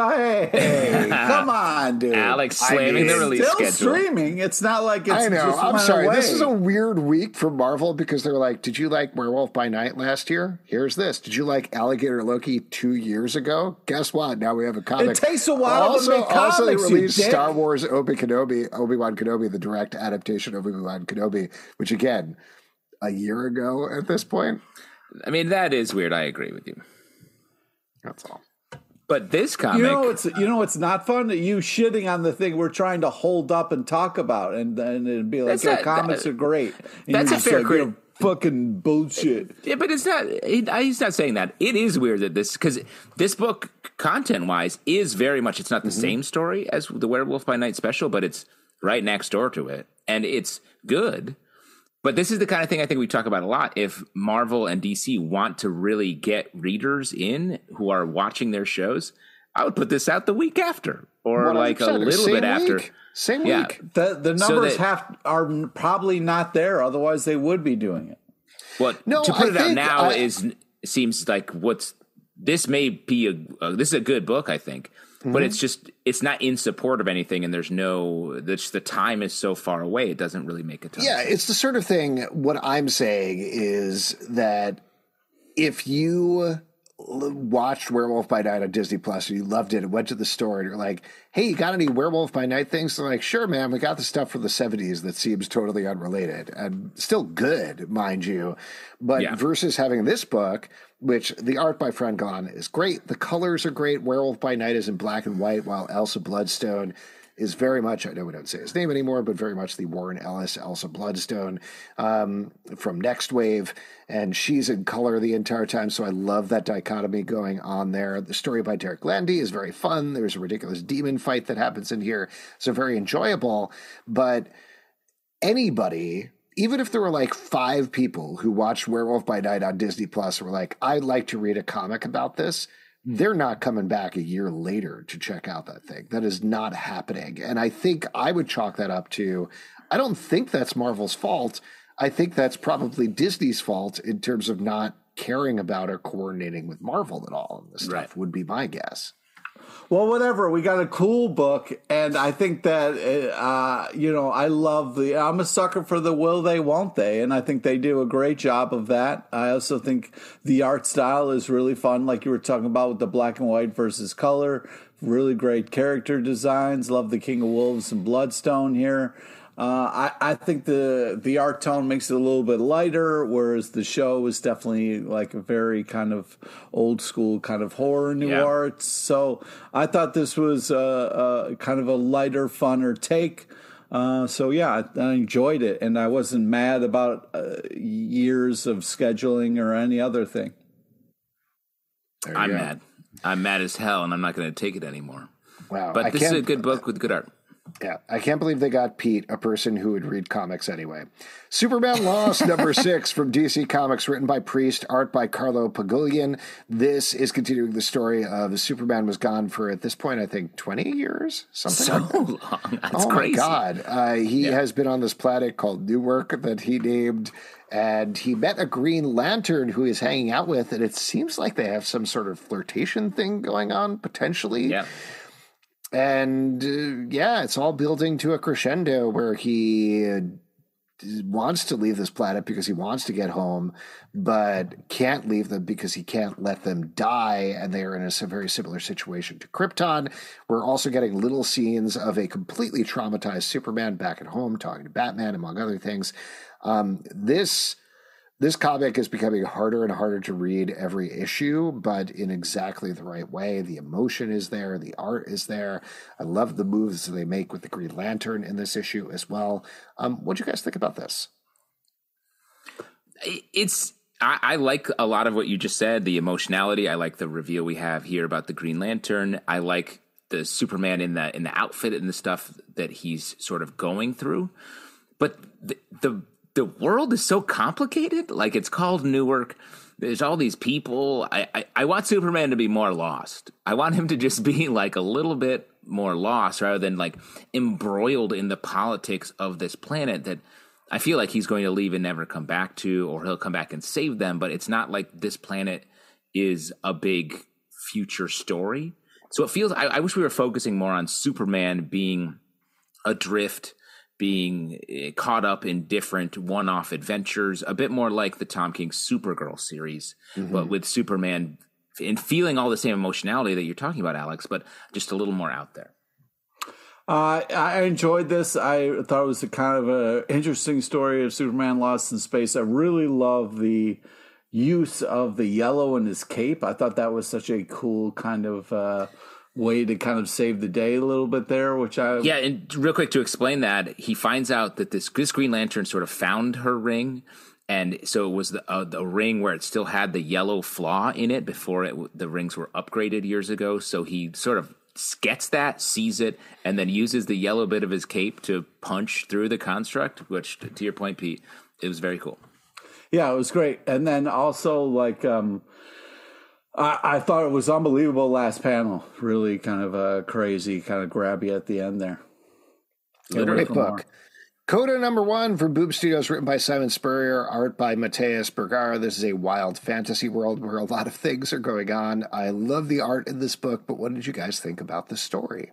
Hey, come on, dude. Alex slamming the release still schedule. Streaming. It's not like it's I know. just I'm sorry. away. This is a weird week for Marvel because they're like, did you like Werewolf by Night last year? Here's this. Did you like Alligator Loki 2 years ago? Guess what? Now we have a comic. It takes a while to make comics. Also, they released you Star Wars Obi-Wan Kenobi, the direct adaptation of Obi-Wan Kenobi, which again, a year ago at this point. I mean, that is weird. I agree with you. That's all. But this comic, it's not fun. You shitting on the thing we're trying to hold up and talk about, and it'd be like, comics are great. And that's a fair critique. Fucking bullshit. Yeah, but it's not. He's not saying that. It is weird that because this book, content wise, is very much. It's not the same story as the Werewolf by Night special, but it's right next door to it, and it's good. But this is the kind of thing I think we talk about a lot. If Marvel and DC want to really get readers in who are watching their shows, I would put this out the week after or like a little bit after. Same week. The numbers are probably not there. Otherwise, they would be doing it. Well, to put it out now seems like this may be this is a good book, I think. But it's not in support of anything, and the time is so far away, it doesn't really make a ton of sense. It's the sort of thing, what I'm saying is that if you watched Werewolf by Night on Disney Plus and you loved it and went to the store and you're like, hey, you got any Werewolf by Night things? They're like, sure, man, we got the stuff from the 70s that seems totally unrelated and still good, mind you. But versus having this book, which the art by Fran Gon is great. The colors are great. Werewolf by Night is in black and white, while Elsa Bloodstone is very much, I know we don't say his name anymore, but very much the Warren Ellis, Elsa Bloodstone from Next Wave. And she's in color the entire time, so I love that dichotomy going on there. The story by Derek Landy is very fun. There's a ridiculous demon fight that happens in here, so very enjoyable. But anybody, even if there were like 5 people who watched Werewolf by Night on Disney Plus were like, I'd like to read a comic about this, they're not coming back a year later to check out that thing. That is not happening. And I think I would chalk that up to, I don't think that's Marvel's fault. I think that's probably Disney's fault in terms of not caring about or coordinating with Marvel at all. And this stuff would be my guess. Well, whatever. We got a cool book, and I think that I love I'm a sucker for the will they, won't they, and I think they do a great job of that. I also think the art style is really fun, like you were talking about with the black and white versus color. Really great character designs. Love the King of Wolves and Bloodstone here. I think the art tone makes it a little bit lighter, whereas the show is definitely like a very kind of old school kind of horror noir. So I thought this was kind of a lighter, funner take. I enjoyed it, and I wasn't mad about years of scheduling or any other thing. I'm mad. I'm mad as hell, and I'm not going to take it anymore. Wow! But this is a good book with good art. Yeah, I can't believe they got Pete, a person who would read comics anyway. Superman Lost, number 6 from DC Comics, written by Priest, art by Carlo Pagulayan. This is continuing the story of Superman was gone for, at this point, I think 20 years? Something like that. Long. That's crazy. Oh, my God. He has been on this planet called Newark that he named, and he met a Green Lantern who he's hanging out with, and it seems like they have some sort of flirtation thing going on, potentially. Yeah. And it's all building to a crescendo where he wants to leave this planet because he wants to get home, but can't leave them because he can't let them die. And they are in a very similar situation to Krypton. We're also getting little scenes of a completely traumatized Superman back at home talking to Batman, among other things. This comic is becoming harder and harder to read every issue, but in exactly the right way. The emotion is there. The art is there. I love the moves they make with the Green Lantern in this issue as well. What do you guys think about this? I like a lot of what you just said, the emotionality. I like the reveal we have here about the Green Lantern. I like the Superman in the outfit and the stuff that he's sort of going through. But the world is so complicated. Like, it's called Newark. There's all these people. I want Superman to be more lost. I want him to just be like a little bit more lost rather than like embroiled in the politics of this planet that I feel like he's going to leave and never come back to, or he'll come back and save them. But it's not like this planet is a big future story. So it feels, I wish we were focusing more on Superman being adrift, being caught up in different one-off adventures, a bit more like the Tom King Supergirl series, but with Superman and feeling all the same emotionality that you're talking about, Alex, but just a little more out there. I enjoyed this. I thought it was a kind of an interesting story of Superman lost in space. I really love the use of the yellow in his cape. I thought that was such a cool kind of way to kind of save the day a little bit there, Yeah, and real quick to explain that, he finds out that this Green Lantern sort of found her ring, and so it was the ring where it still had the yellow flaw in it before the rings were upgraded years ago, so he sort of gets that, sees it, and then uses the yellow bit of his cape to punch through the construct, which, to your point, Pete, it was very cool. Yeah, it was great. And then also, like, I thought it was unbelievable last panel. Really kind of crazy, kind of grab you at the end there. Great book. Coda #1 from Boom Studios, written by Simon Spurrier, art by Mateus Bergara. This is a wild fantasy world where a lot of things are going on. I love the art in this book, but what did you guys think about the story?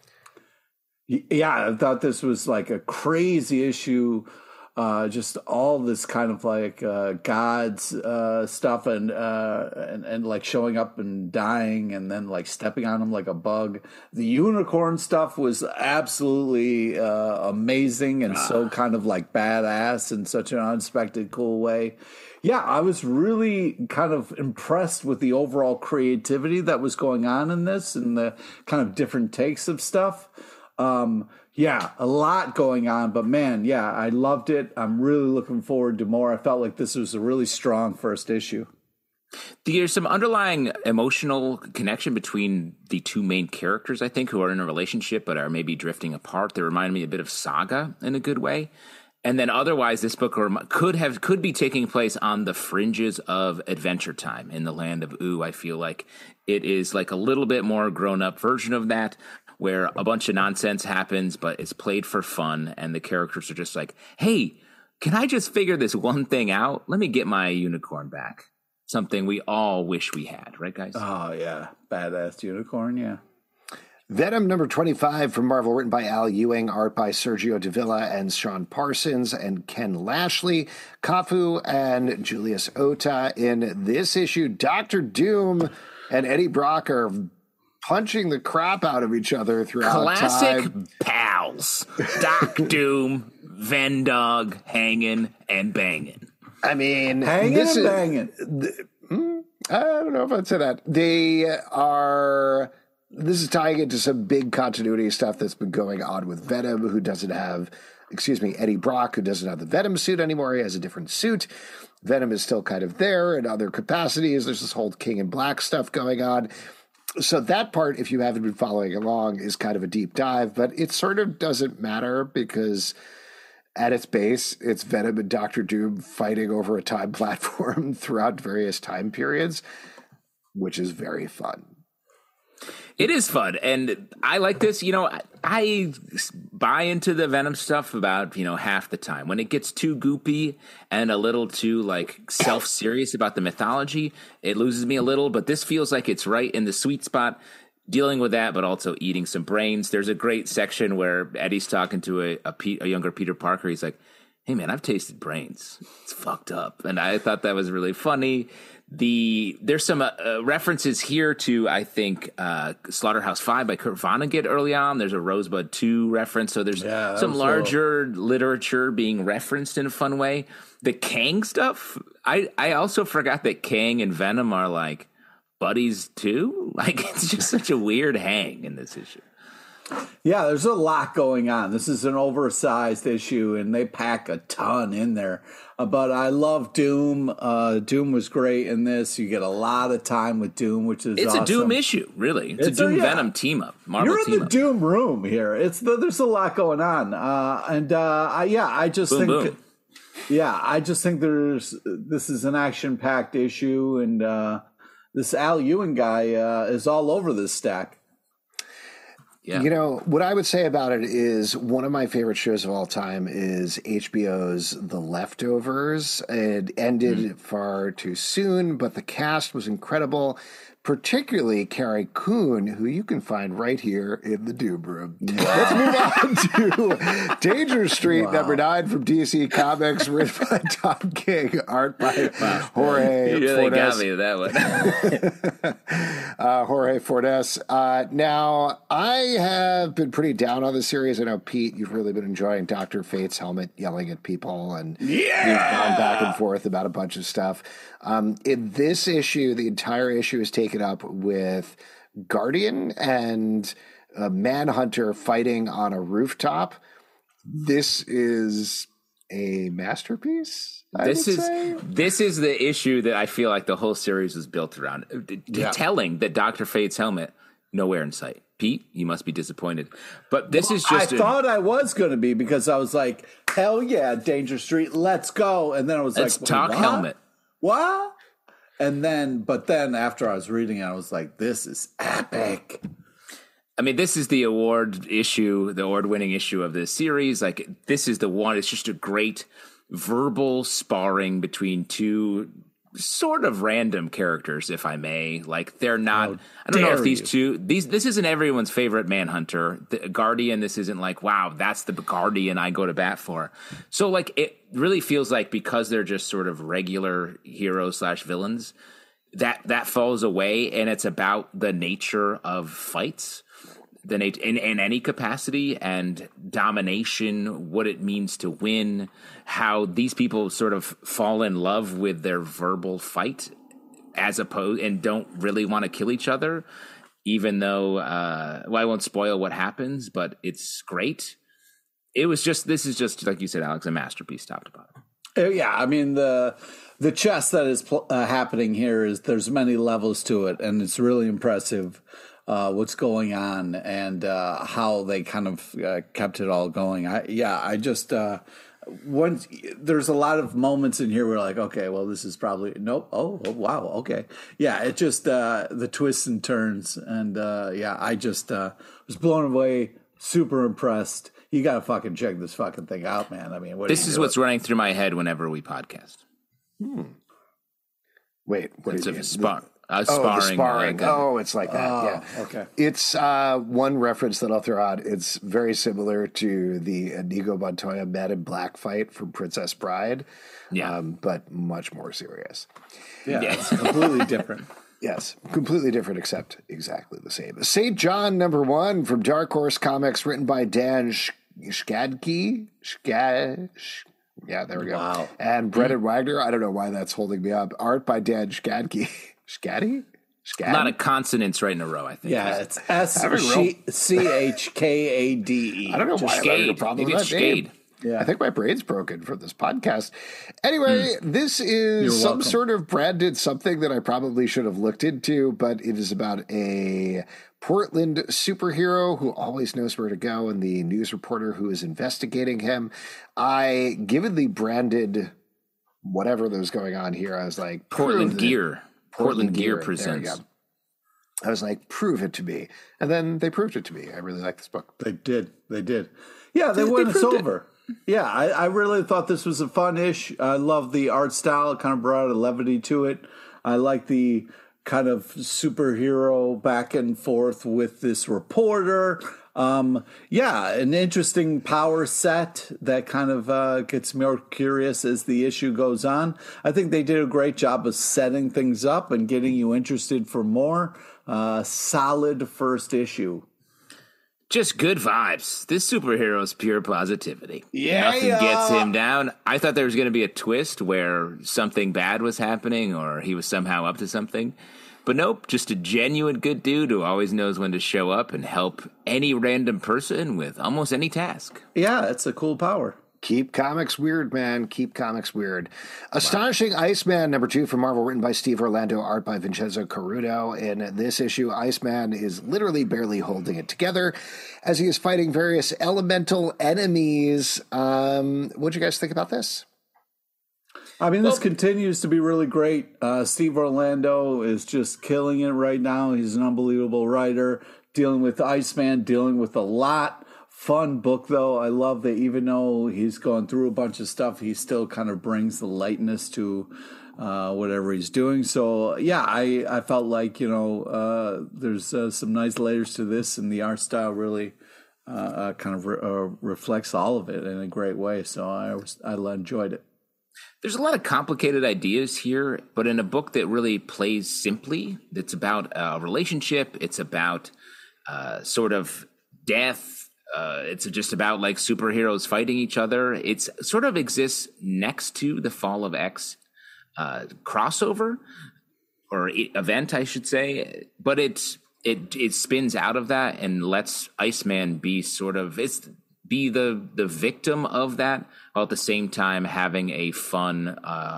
Yeah, I thought this was like a crazy issue. Just all this kind of like God's stuff and like showing up and dying and then like stepping on him like a bug. The unicorn stuff was absolutely amazing and so kind of like badass in such an unexpected, cool way. Yeah, I was really kind of impressed with the overall creativity that was going on in this and the kind of different takes of stuff. Yeah, a lot going on, but man, yeah, I loved it. I'm really looking forward to more. I felt like this was a really strong first issue. There's some underlying emotional connection between the two main characters, I think, who are in a relationship but are maybe drifting apart. They remind me a bit of Saga in a good way. And then otherwise, this book could be taking place on the fringes of Adventure Time in the land of Ooh. I feel like it is like a little bit more grown-up version of that, where a bunch of nonsense happens, but it's played for fun, and the characters are just like, hey, can I just figure this one thing out? Let me get my unicorn back. Something we all wish we had, right, guys? Oh, yeah. Badass unicorn, yeah. Venom #25 from Marvel, written by Al Ewing, art by Sergio Davila and Sean Parsons and Ken Lashley, Kafu and Julius Ota. In this issue, Dr. Doom and Eddie Brock are punching the crap out of each other throughout Classic time. pals. Doc Doom, Vendog, hanging and banging. I mean, hanging and banging. I don't know if I'd say that. This is tying into some big continuity stuff that's been going on with Venom, who doesn't have, Eddie Brock, who doesn't have the Venom suit anymore. He has a different suit. Venom is still kind of there in other capacities. There's this whole King in Black stuff going on. So that part, if you haven't been following along, is kind of a deep dive, but it sort of doesn't matter because at its base, it's Venom and Dr. Doom fighting over a time platform throughout various time periods, which is very fun. It is fun, and I like this. You know, I buy into the Venom stuff about, half the time. When it gets too goopy and a little too, self-serious about the mythology, it loses me a little, but this feels like it's right in the sweet spot, dealing with that, but also eating some brains. There's a great section where Eddie's talking to a younger Peter Parker. He's like, hey, man, I've tasted brains. It's fucked up. And I thought that was really funny. There's some references here to, I think, Slaughterhouse-5 by Kurt Vonnegut early on. There's a Rosebud 2 reference. So there's some larger literature being referenced in a fun way. The Kang stuff, I also forgot that Kang and Venom are like buddies too. Like, it's just such a weird hang in this issue. Yeah, there's a lot going on. This is an oversized issue, and they pack a ton in there. But I love Doom. Doom was great in this. You get a lot of time with Doom, which is It's awesome. A Doom issue, really. It's a Doom Venom team-up. Marvel You're in the Doom room here. There's a lot going on. I just think this is an action-packed issue, and this Al Ewing guy is all over this stack. Yeah. You know, what I would say about it is one of my favorite shows of all time is HBO's The Leftovers. It ended far too soon, but the cast was incredible, particularly Carrie Coon, who you can find right here in the Doom Room. Let's move on to Danger Street, number 9 from DC Comics, written by Tom King, art by Jorge You really Fornes. got me with that one. Jorge Fornes. Now, I have been pretty down on the series. I know, Pete, you've really been enjoying Dr. Fate's helmet yelling at people, and you've gone back and forth about a bunch of stuff. In this issue, the entire issue is taken up with Guardian and Manhunter fighting on a rooftop. This is a masterpiece. This is the issue that I feel like the whole series is built around. Telling that Dr. Fate's helmet, nowhere in sight. Pete, you must be disappointed. But this is just... I thought I was going to be, because I was like, hell yeah, Danger Street, let's go. And then I was let's talk what? helmet. What? But then after I was reading it, I was like, this is epic. I mean, this is the award-winning issue of this series. Like, this is the one. It's just a great verbal sparring between two sort of random characters, if I may. Like, they're not. I don't know if this isn't everyone's favorite Manhunter. The Guardian, this isn't like, wow, that's the Guardian I go to bat for. So, like, it really feels like, because they're just sort of regular heroes / villains, that falls away, and it's about the nature of fights. In any capacity, and domination, what it means to win, how these people sort of fall in love with their verbal fight and don't really want to kill each other, even though, I won't spoil what happens, but it's great. This is just, like you said, Alex, a masterpiece top to bottom. Yeah, I mean, the chess that is happening here is, there's many levels to it, and it's really impressive. What's going on, and how they kind of kept it all going. There's a lot of moments in here where, like, okay, well, this is probably nope. Oh wow, okay, yeah. It just the twists and turns, and I just was blown away, super impressed. You got to fucking check this fucking thing out, man. I mean, this is what's running through my head whenever we podcast. Wait, what it's is a it? sparring. Sparring. It's like that. Yeah. Okay. It's one reference that I'll throw out. It's very similar to the Inigo Montoya Man in Black fight from Princess Bride. Yeah. But much more serious. Yeah. It's completely different. Yes, completely different, except exactly the same. St. John #1 from Dark Horse Comics, written by Dan Skadke. Yeah, there we go. Wow. And Brendan Wagner. I don't know why that's holding me up. Art by Dan Skadke. Skaddy? A lot of consonants right in a row, I think. Yeah, it's SCHKADE. I don't know why I'm having a problem with that name. Yeah. I think my brain's broken from this podcast. Anyway, this is some sort of branded something that I probably should have looked into, but it is about a Portland superhero who always knows where to go, and the news reporter who is investigating him. Given the branded whatever that was going on here, I was like, Portland Gear. Portland Gear presents. I was like, prove it to me. And then they proved it to me. I really like this book. They did. Yeah, they won us over. Yeah, I really thought this was a fun ish. I love the art style. It kind of brought a levity to it. I like the kind of superhero back and forth with this reporter. An interesting power set that kind of gets more curious as the issue goes on. I think they did a great job of setting things up and getting you interested for more. Solid first issue. Just good vibes. This superhero is pure positivity. Yeah, nothing gets him down. I thought there was going to be a twist where something bad was happening or he was somehow up to something. But nope, just a genuine good dude who always knows when to show up and help any random person with almost any task. Yeah, it's a cool power. Keep comics weird, man. Keep comics weird. Astonishing Iceman #2 from Marvel, written by Steve Orlando, art by Vincenzo Caruto. In this issue, Iceman is literally barely holding it together as he is fighting various elemental enemies. What'd you guys think about this? I mean, this continues to be really great. Steve Orlando is just killing it right now. He's an unbelievable writer. dealing with Iceman, dealing with a lot. Fun book, though. I love that even though he's going through a bunch of stuff, he still kind of brings the lightness to whatever he's doing. So, yeah, I felt like, there's some nice layers to this, and the art style really kind of reflects all of it in a great way. So I enjoyed it. There's a lot of complicated ideas here, but in a book that really plays simply, it's about a relationship, it's about sort of death, it's just about like superheroes fighting each other. It sort of exists next to the Fall of X crossover or event, I should say, but it spins out of that and lets Iceman be be the victim of that, while at the same time having a fun.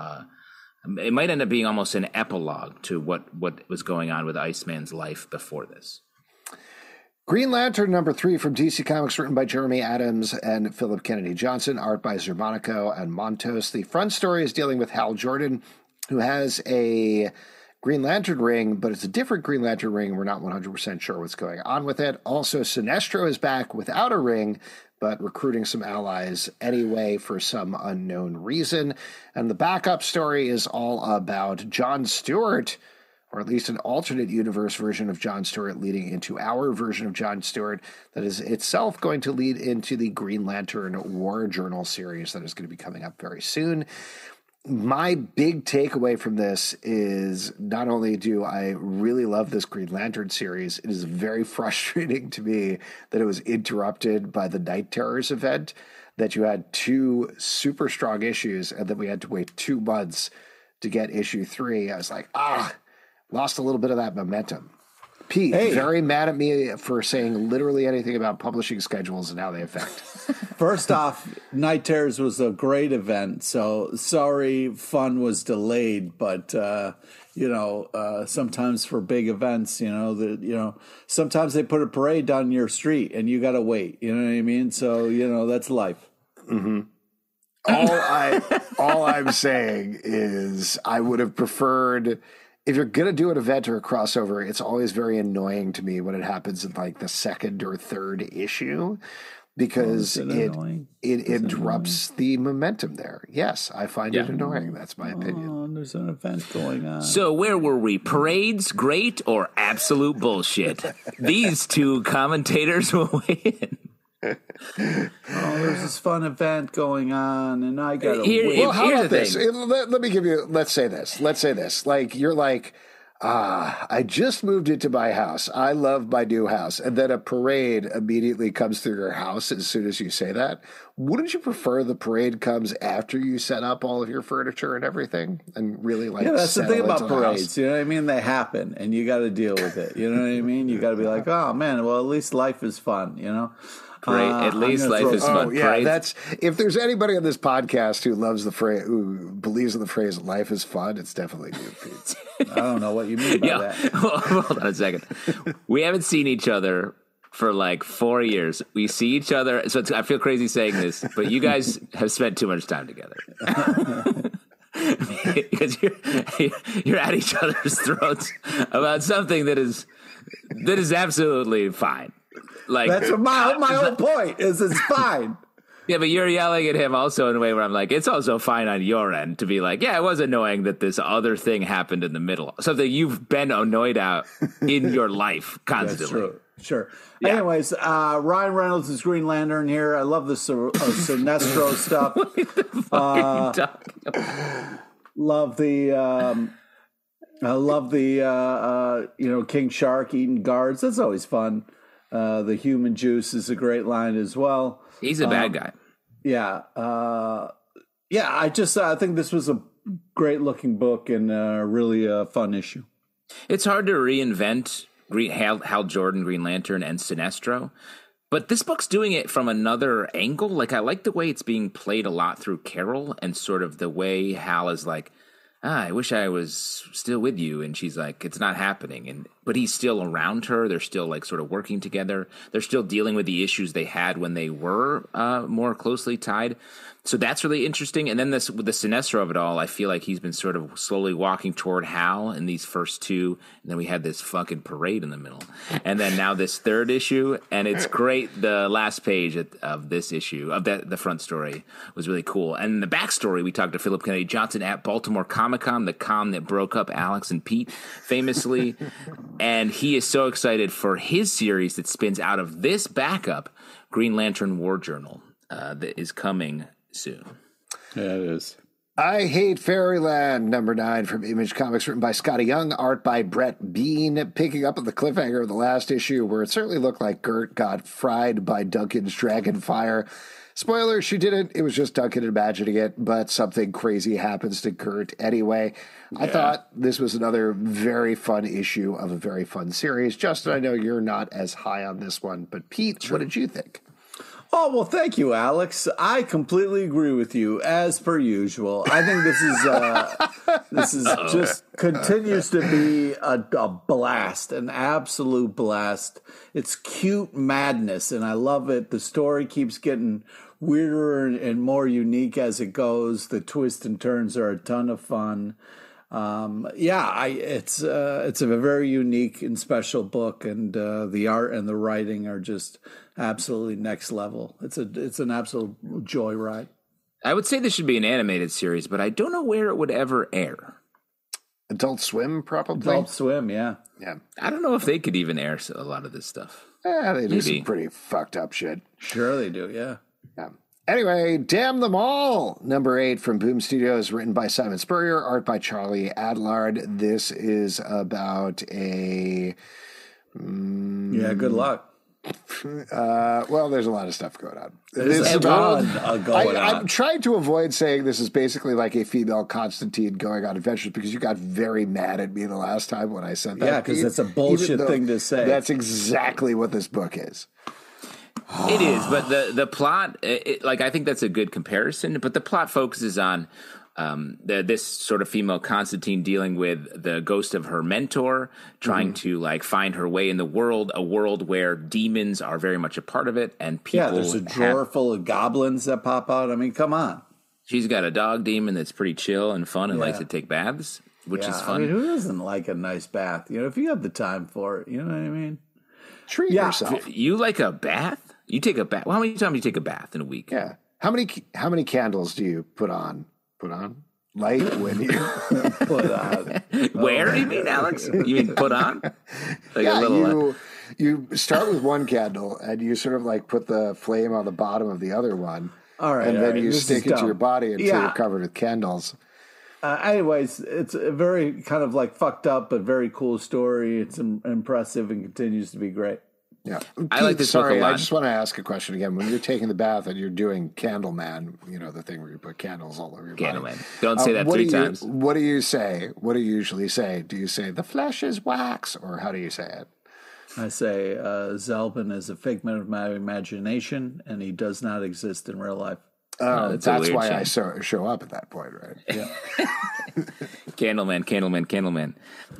It might end up being almost an epilogue to what was going on with Iceman's life before this. Green Lantern #3 from DC Comics, written by Jeremy Adams and Philip Kennedy Johnson, art by Zermanico and Montos. The front story is dealing with Hal Jordan, who has a Green Lantern ring, but it's a different Green Lantern ring. We're not 100% sure what's going on with it. Also, Sinestro is back without a ring, but recruiting some allies anyway for some unknown reason. And the backup story is all about John Stewart, or at least an alternate universe version of John Stewart leading into our version of John Stewart that is itself going to lead into the Green Lantern War Journal series that is going to be coming up very soon. My big takeaway from this is not only do I really love this Green Lantern series, it is very frustrating to me that it was interrupted by the Night Terrors event, that you had 2 super strong issues and then we had to wait 2 months to get issue 3. I was like, lost a little bit of that momentum. Pete, very mad at me for saying literally anything about publishing schedules and how they affect. First off, Night Terrors was a great event, so sorry fun was delayed, but sometimes for big events, sometimes they put a parade down your street and you got to wait, you know what I mean? So, that's life. Mm-hmm. All I'm saying is I would have preferred, if you're going to do an event or a crossover, it's always very annoying to me when it happens in like the 2nd or 3rd issue, because it interrupts the momentum there. Yes, I find it annoying. That's my opinion. There's an event going on. So where were we? Parades, great, or absolute bullshit? These 2 commentators will weigh in. There's this fun event going on, and I got to wait. Well, how about this? Let's say this. Like, you're like, I just moved into my house. I love my new house. And then a parade immediately comes through your house as soon as you say that. Wouldn't you prefer the parade comes after you set up all of your furniture and everything and really that's the thing about parades. You know what I mean? They happen and you got to deal with it. You know what I mean? You got to be like, oh man, well, at least life is fun, Great. At least life is fun. Yeah, that's, if there's anybody on this podcast who loves the phrase, who believes in the phrase "life is fun," it's definitely you, Pete. I don't know what you mean by that. Well, hold on a second. We haven't seen each other for like 4 years. We see each other, so I feel crazy saying this, but you guys have spent too much time together. Because you're at each other's throats about something that is absolutely fine. Like, that's my whole point. Is it's fine. Yeah, but you're yelling at him also in a way where I'm like, it's also fine on your end to be like, yeah, it was annoying that this other thing happened in the middle. Something you've been annoyed at in your life constantly. That's true. Sure. Yeah. Anyways, Ryan Reynolds is Green Lantern here. I love the Sinestro stuff. What the fuck are you talking about? Love the King Shark eating guards. That's always fun. The human juice is a great line as well. He's a bad guy. Yeah. I think this was a great looking book and really a fun issue. It's hard to reinvent Hal Jordan, Green Lantern, and Sinestro. But this book's doing it from another angle. Like, I like the way it's being played a lot through Carol and sort of the way Hal is like, I wish I was still with you. And she's like, it's not happening. But he's still around her. They're still like sort of working together. They're still dealing with the issues they had when they were more closely tied. So that's really interesting. And then with the Sinestro of it all, I feel like he's been sort of slowly walking toward Hal in these first two. And then we had this fucking parade in the middle. And then now this third issue. And it's great. The last page of this issue, of the front story, was really cool. And the backstory, we talked to Philip Kennedy Johnson at Baltimore Comic-Con, the con that broke up Alex and Pete famously. And he is so excited for his series that spins out of this backup, Green Lantern War Journal, that is coming soon. Yeah, it is. I Hate Fairyland, number 9 from Image Comics, written by Scotty Young, art by Brett Bean, picking up at the cliffhanger of the last issue where it certainly looked like Gert got fried by Duncan's Dragonfire. Spoiler, she didn't. It was just Duncan imagining it, but something crazy happens to Gert anyway. Yeah. I thought this was another very fun issue of a very fun series. Justin, I know you're not as high on this one, but Pete, what did you think? Oh, well, thank you, Alex. I completely agree with you, as per usual. I think this is just continues to be a blast, an absolute blast. It's cute madness, and I love it. The story keeps getting weirder and more unique as it goes. The twists and turns are a ton of fun. It's a very unique and special book, and the art and the writing are just absolutely next level. It's an absolute joyride. I would say this should be an animated series, but I don't know where it would ever air. Adult Swim, probably. Adult Swim, yeah. I don't know if they could even air a lot of this stuff. They do some pretty fucked up shit. Sure they do, yeah. Anyway, Damn Them All, number 8 from Boom Studios, written by Simon Spurrier, art by Charlie Adlard. This is about a... good luck. Well, there's a lot of stuff going on. I'm trying to avoid saying this is basically like a female Constantine going on adventures because you got very mad at me the last time when I said that. Yeah, because it's a bullshit thing to say. That's exactly what this book is. It is, but the plot, I think that's a good comparison, but the plot focuses on this sort of female Constantine dealing with the ghost of her mentor, trying to find her way in the world, a world where demons are very much a part of it, and people. Yeah, there's a drawer full of goblins that pop out. I mean, come on. She's got a dog demon that's pretty chill and fun and likes to take baths, which is fun. I mean, who doesn't like a nice bath? If you have the time for it, you know what I mean? Treat yourself. You like a bath? You take a bath. Well, how many times do you take a bath in a week? Yeah. How many candles do you put on? Light when you put on. Where do you mean, Alex? You mean put on? You start with one candle and you sort of put the flame on the bottom of the other one. All right. And then you stick it to your body until you're covered with candles. Anyways, it's a very kind of fucked up but very cool story. It's impressive and continues to be great. Yeah, I like this book a lot. I just want to ask a question again. When you're taking the bath and you're doing Candleman, the thing where you put candles all over your body. Candleman. Don't say that 3 times. What do you say? What do you usually say? Do you say the flesh is wax, or how do you say it? I say Zelbin is a figment of my imagination, and he does not exist in real life. That's why I show up at that point, right? Yeah. Candleman.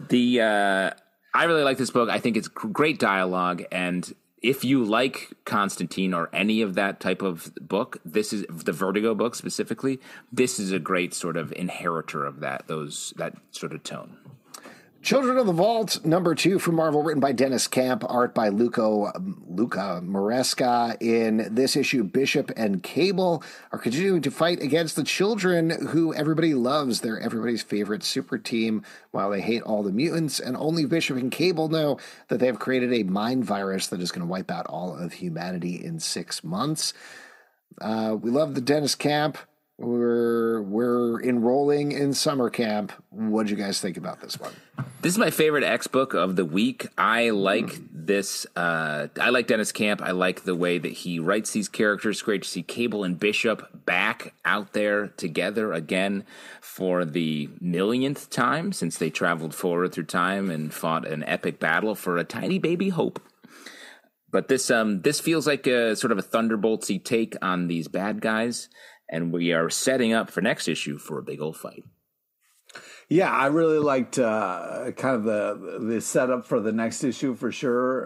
I really like this book. I think it's great dialogue, and if you like Constantine or any of that type of book, this is the Vertigo book specifically. This is a great sort of inheritor of that sort of tone. Children of the Vault, number 2 from Marvel, written by Dennis Camp, art by Luca Maresca. In this issue, Bishop and Cable are continuing to fight against the children who everybody loves. They're everybody's favorite super team, while they hate all the mutants. And only Bishop and Cable know that they have created a mind virus that is going to wipe out all of humanity in 6 months. We love the Dennis Camp. We're enrolling in summer camp. What did you guys think about this one? This is my favorite X book of the week. I like this. I like Dennis Camp. I like the way that he writes these characters. Great to see Cable and Bishop back out there together again for the millionth time since they traveled forward through time and fought an epic battle for a tiny baby Hope. But this feels like a sort of a Thunderboltsy take on these bad guys. And we are setting up for next issue for a big old fight. Yeah, I really liked kind of the setup for the next issue for sure.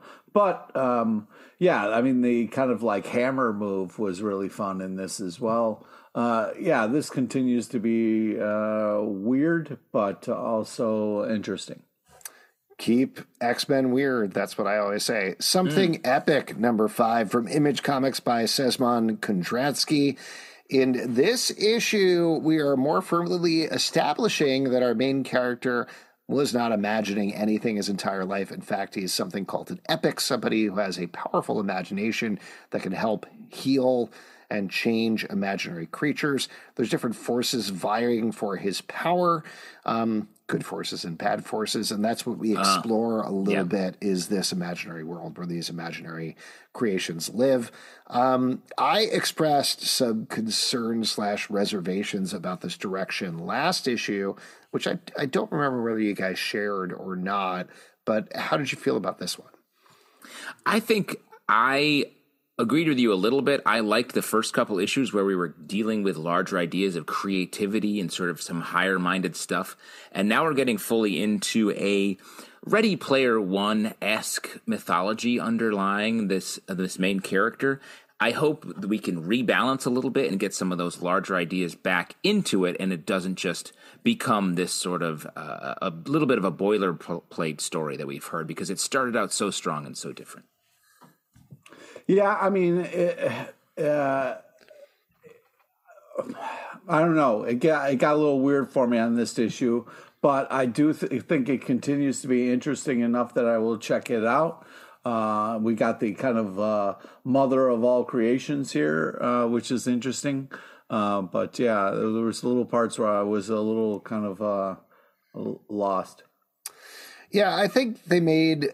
Yeah, I mean, the kind of like hammer move was really fun in this as well. Yeah, this continues to be weird, but also interesting. Keep X-Men weird. That's what I always say. Something Epic, number 5 from Image Comics by Szymon Kondratsky. In this issue, we are more firmly establishing that our main character was not imagining anything his entire life. In fact, he's something called an epic, somebody who has a powerful imagination that can help heal and change imaginary creatures. There's different forces vying for his power, good forces and bad forces, and that's what we explore a little bit, is this imaginary world where these imaginary creations live. I expressed some concerns / reservations about this direction last issue, which I don't remember whether you guys shared or not, but how did you feel about this one? I think I agreed with you a little bit. I liked the first couple issues where we were dealing with larger ideas of creativity and sort of some higher-minded stuff. And now we're getting fully into a Ready Player One-esque mythology underlying this main character. I hope that we can rebalance a little bit and get some of those larger ideas back into it, and it doesn't just become this sort of a little bit of a boilerplate story that we've heard, because it started out so strong and so different. Yeah, I mean, I don't know. It got a little weird for me on this issue, but I do think it continues to be interesting enough that I will check it out. We got the kind of mother of all creations here, which is interesting. But yeah, there was little parts where I was a little kind of lost. Yeah, I think he made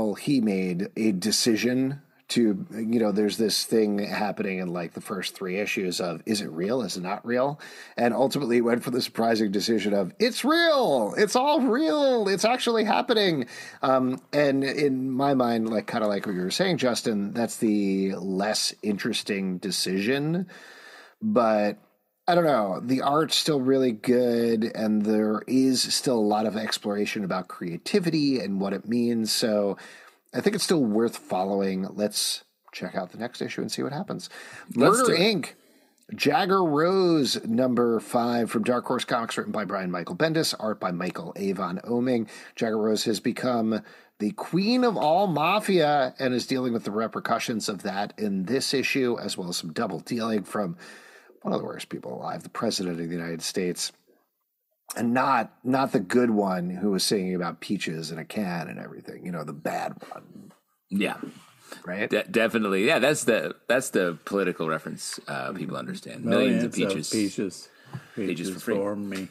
a decision to, there's this thing happening in like the first 3 issues of, is it real? Is it not real? And ultimately went for the surprising decision of, it's real. It's all real. It's actually happening. And in my mind, like kind of like what you were saying, Justin, that's the less interesting decision. But I don't know. The art's still really good, and there is still a lot of exploration about creativity and what it means. So I think it's still worth following. Let's check out the next issue and see what happens. Murder Inc. Jagger Rose, number 5 from Dark Horse Comics, written by Brian Michael Bendis, art by Michael Avon Oeming. Jagger Rose has become the queen of all mafia and is dealing with the repercussions of that in this issue, as well as some double dealing from one of the worst people alive, the President of the United States. And not the good one who was singing about peaches in a can and everything, the bad one. Yeah. Right? Definitely. Yeah, that's the political reference people understand. Millions of peaches. Peaches for free. For me.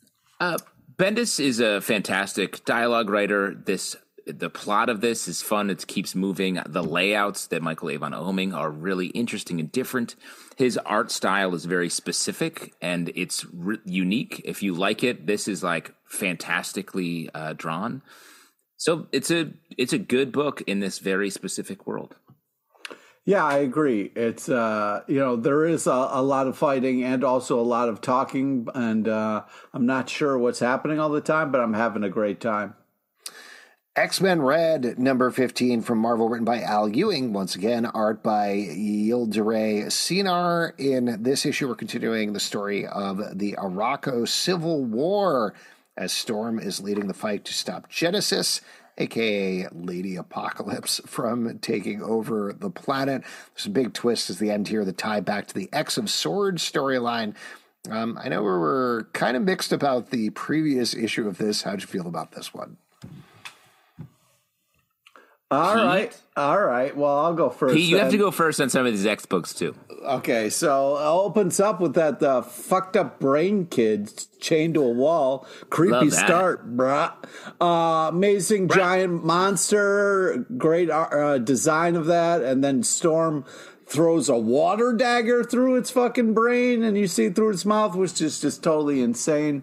Bendis is a fantastic dialogue writer. The plot of this is fun. It keeps moving. The layouts that Michael Avon Oeming are really interesting and different. His art style is very specific, and it's unique. If you like it, this is like fantastically drawn. So it's a good book in this very specific world. Yeah, I agree. It's there is a lot of fighting and also a lot of talking, and I'm not sure what's happening all the time, but I'm having a great time. X-Men Red, number 15 from Marvel, written by Al Ewing. Once again, art by Yildiray Cinar. In this issue, we're continuing the story of the Arakko Civil War as Storm is leading the fight to stop Genesis, a.k.a. Lady Apocalypse, from taking over the planet. There's a big twist as the end here, the tie back to the X of Swords storyline. I know we were kind of mixed about the previous issue of this. How'd you feel about this one? All right. Well, I'll go first. Pete, you have to go first on some of these X books, too. Okay, so it opens up with that fucked up brain kid chained to a wall. Creepy start, bruh. Amazing giant monster. Great design of that. And then Storm throws a water dagger through its fucking brain, and you see through its mouth, which is just totally insane.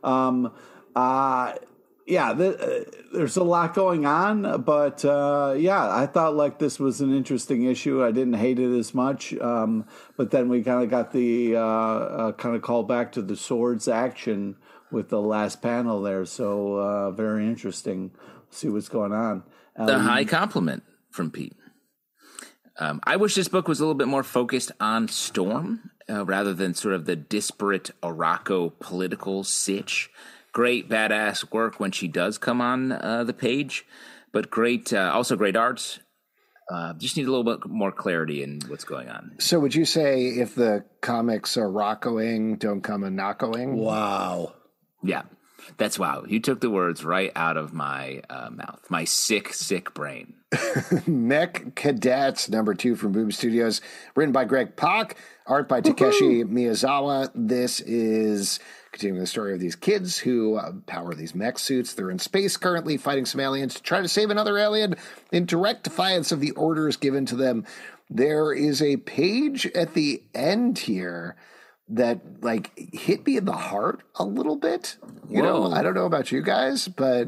There's a lot going on, but I thought like this was an interesting issue. I didn't hate it as much, but then we kind of got the kind of call back to the swords action, with the last panel there. So very interesting. See what's going on. The high compliment from Pete. I wish this book was a little bit more focused on Storm rather than sort of the disparate Arakko political sitch. Great badass work when she does come on the page, but also great art. Just need a little bit more clarity in what's going on. So would you say if the comics are rockoing, don't come a knockoing? Wow. Yeah, that's wow. You took the words right out of my mouth. My sick brain. Mech Cadets #2 from Boom Studios, written by Greg Pak, art by Takeshi Miyazawa. This is continuing the story of these kids who power these mech suits. They're in space currently fighting some aliens to try to save another alien in direct defiance of the orders given to them. There is a page at the end here that hit me in the heart a little bit. You know, I don't know about you guys, but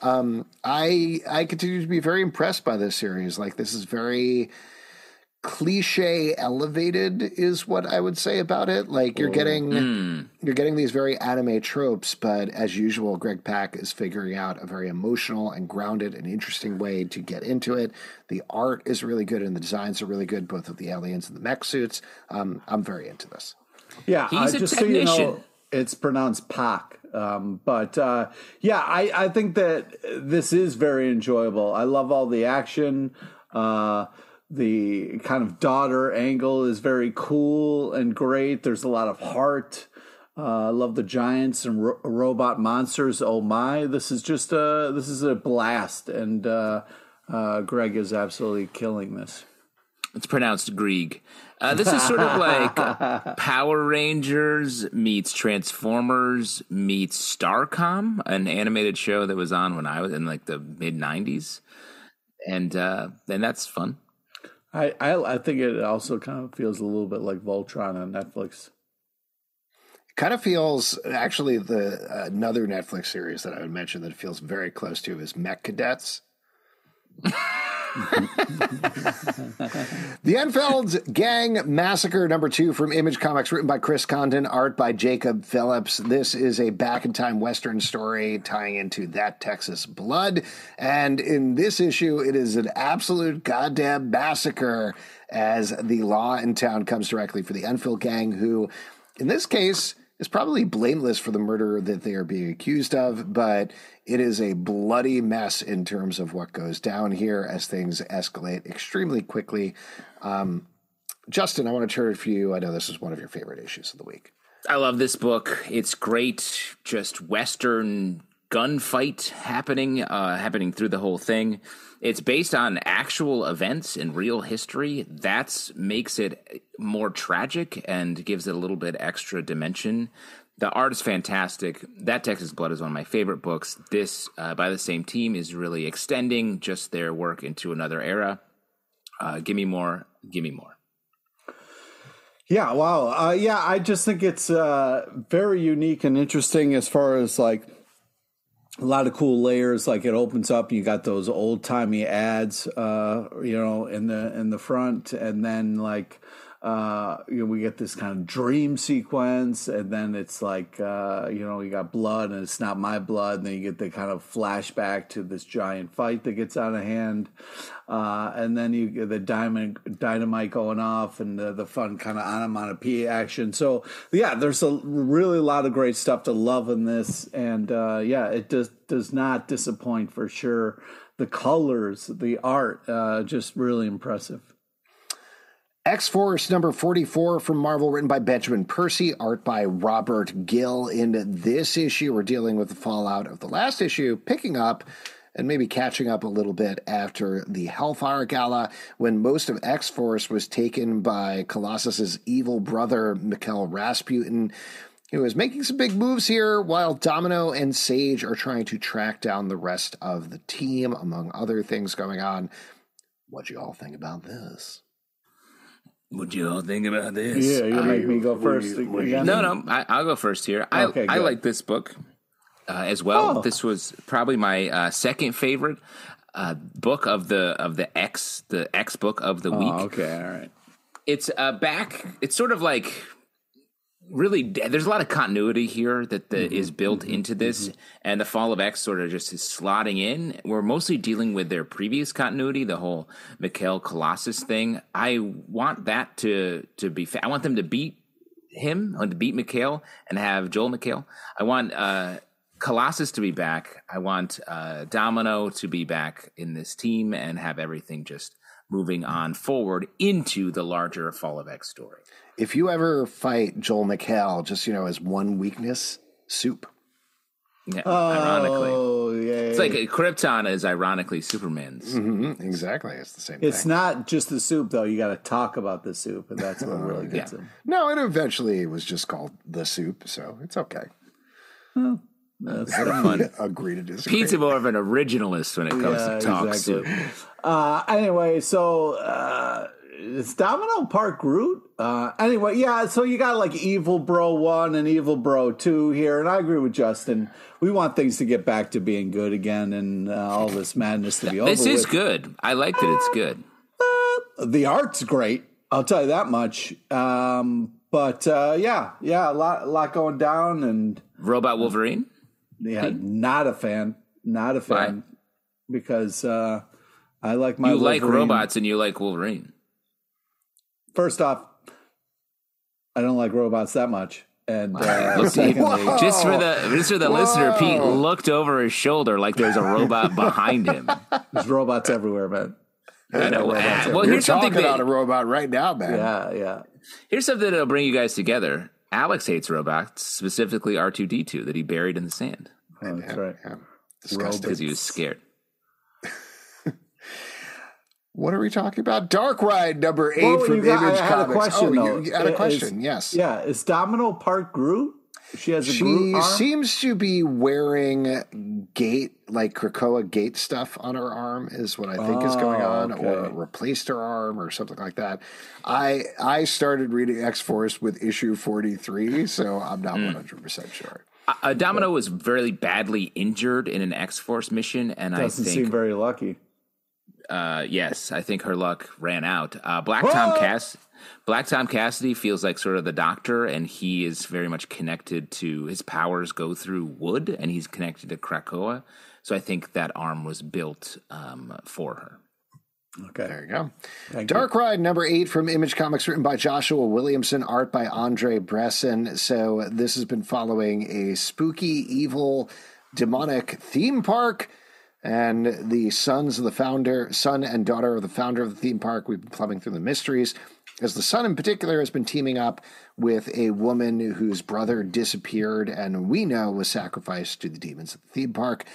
I continue to be very impressed by this series. This is very cliche elevated is what I would say about it. You're getting these very anime tropes, but as usual, Greg Pak is figuring out a very emotional and grounded and interesting way to get into it. The art is really good and the designs are really good, both of the aliens and the mech suits. I'm very into this. Yeah, he's a just technician. So you know, it's pronounced Pak. I think that this is very enjoyable. I love all the action. The kind of daughter angle is very cool and great. There's a lot of heart. I love the giants and robot monsters. Oh my! This is a blast, and Greg is absolutely killing this. It's pronounced Grieg. This is sort of like Power Rangers meets Transformers meets Starcom, an animated show that was on when I was in the mid '90s, and that's fun. I think it also kind of feels a little bit like Voltron on Netflix. It kind of feels, actually, another Netflix series that I would mention that it feels very close to is Mech Cadets. The Enfeld Gang Massacre #2 from Image Comics, written by Chris Condon, art by Jacob Phillips. This is a back-in-time Western story tying into That Texas Blood. And in this issue, it is an absolute goddamn massacre as the law in town comes directly for the Enfeld Gang, who, in this case, is probably blameless for the murder that they are being accused of, but it is a bloody mess in terms of what goes down here as things escalate extremely quickly. Justin, I want to turn it for you. I know this is one of your favorite issues of the week. I love this book. It's great. Just Western gunfight happening through the whole thing. It's based on actual events in real history. That makes it more tragic and gives it a little bit extra dimension. The art is fantastic. That Texas Blood is one of my favorite books. This, by the same team, is really extending just their work into another era. Give me more. Give me more. Yeah, wow. I just think it's very unique and interesting as far as a lot of cool layers. It opens up, you got those old timey ads, in the front, and then we get this kind of dream sequence, and then it's you got blood, and it's not my blood, and then you get the kind of flashback to this giant fight that gets out of hand, and then you get the dynamite going off, and the fun kind of onomatopoeia action. So yeah, there's a really lot of great stuff to love in this, and it does not disappoint for sure. The colors, the art, just really impressive. X-Force #44 from Marvel, written by Benjamin Percy, art by Robert Gill. In this issue, we're dealing with the fallout of the last issue, picking up and maybe catching up a little bit after the Hellfire Gala, when most of X-Force was taken by Colossus's evil brother, Mikhail Rasputin, who is making some big moves here, while Domino and Sage are trying to track down the rest of the team, among other things going on. What'd you all think about this? What do you all think about this? Yeah, you make me go first. No, I'll go first here. I like this book as well. This was probably my second favorite book of the X book of the week. Okay, all right. It's back. It's sort of like really, there's a lot of continuity here that is built into this, and the Fall of X sort of just is slotting in. We're mostly dealing with their previous continuity, the whole Mikhail Colossus thing. I want that to be. I want them to beat him, to beat Mikhail, and have Joel McHale. I want Colossus to be back. I want Domino to be back in this team and have everything just moving on forward into the larger Fall of X story. If you ever fight Joel McHale, just, as one weakness, soup. Yeah, ironically. Yeah. It's like Krypton is ironically Superman's. Exactly. It's the same thing. It's not just the soup, though. You got to talk about the soup, and that's what really gets him. No, it eventually was just called the soup, so it's okay. That's fun. Agree to disagree. Pete's more of an originalist when it comes to talk soup. Anyway, so it's Domino Park Groot. Anyway, so you got like Evil Bro 1 and Evil Bro 2 here, and I agree with Justin. We want things to get back to being good again and all this madness to be over with. This is good. I like that it's good. The art's great. I'll tell you that much. But a lot going down. And Robot Wolverine? Yeah, not a fan. Not a fan. Why? Because I like my Wolverine. You like robots and you like Wolverine. First off, I don't like robots that much. And secondly, just for the listener, Pete looked over his shoulder like there's a robot behind him. There's robots everywhere, man. I know. Well, here's something about a robot right now, man. Yeah. Here's something that'll bring you guys together. Alex hates robots, specifically R2-D2 that he buried in the sand. Oh, that's right. Yeah. Disgusting. Because he was scared. What are we talking about? Dark Ride number 8 from Image Comics. I had a question, though. You had a question, yes. Yeah, is Domino Park Groot? She has a Groot arm? She seems to be wearing Krakoa gate stuff on her arm is what I think is going on, or replaced her arm or something like that. I started reading X-Force with issue 43, so I'm not 100% sure. Domino was very badly injured in an X-Force mission, and doesn't seem very lucky. Yes, I think her luck ran out. Black Tom Cassidy feels like sort of the Doctor, and he is very much connected to his powers go through wood, and he's connected to Krakoa. So I think that arm was built for her. Okay, there you go. Dark Ride number 8 from Image Comics, written by Joshua Williamson, art by Andre Bresson. So this has been following a spooky, evil, demonic theme park. And the son and daughter of the founder of the theme park, we've been plumbing through the mysteries, as the son in particular has been teaming up with a woman whose brother disappeared and we know was sacrificed to the demons at the theme park.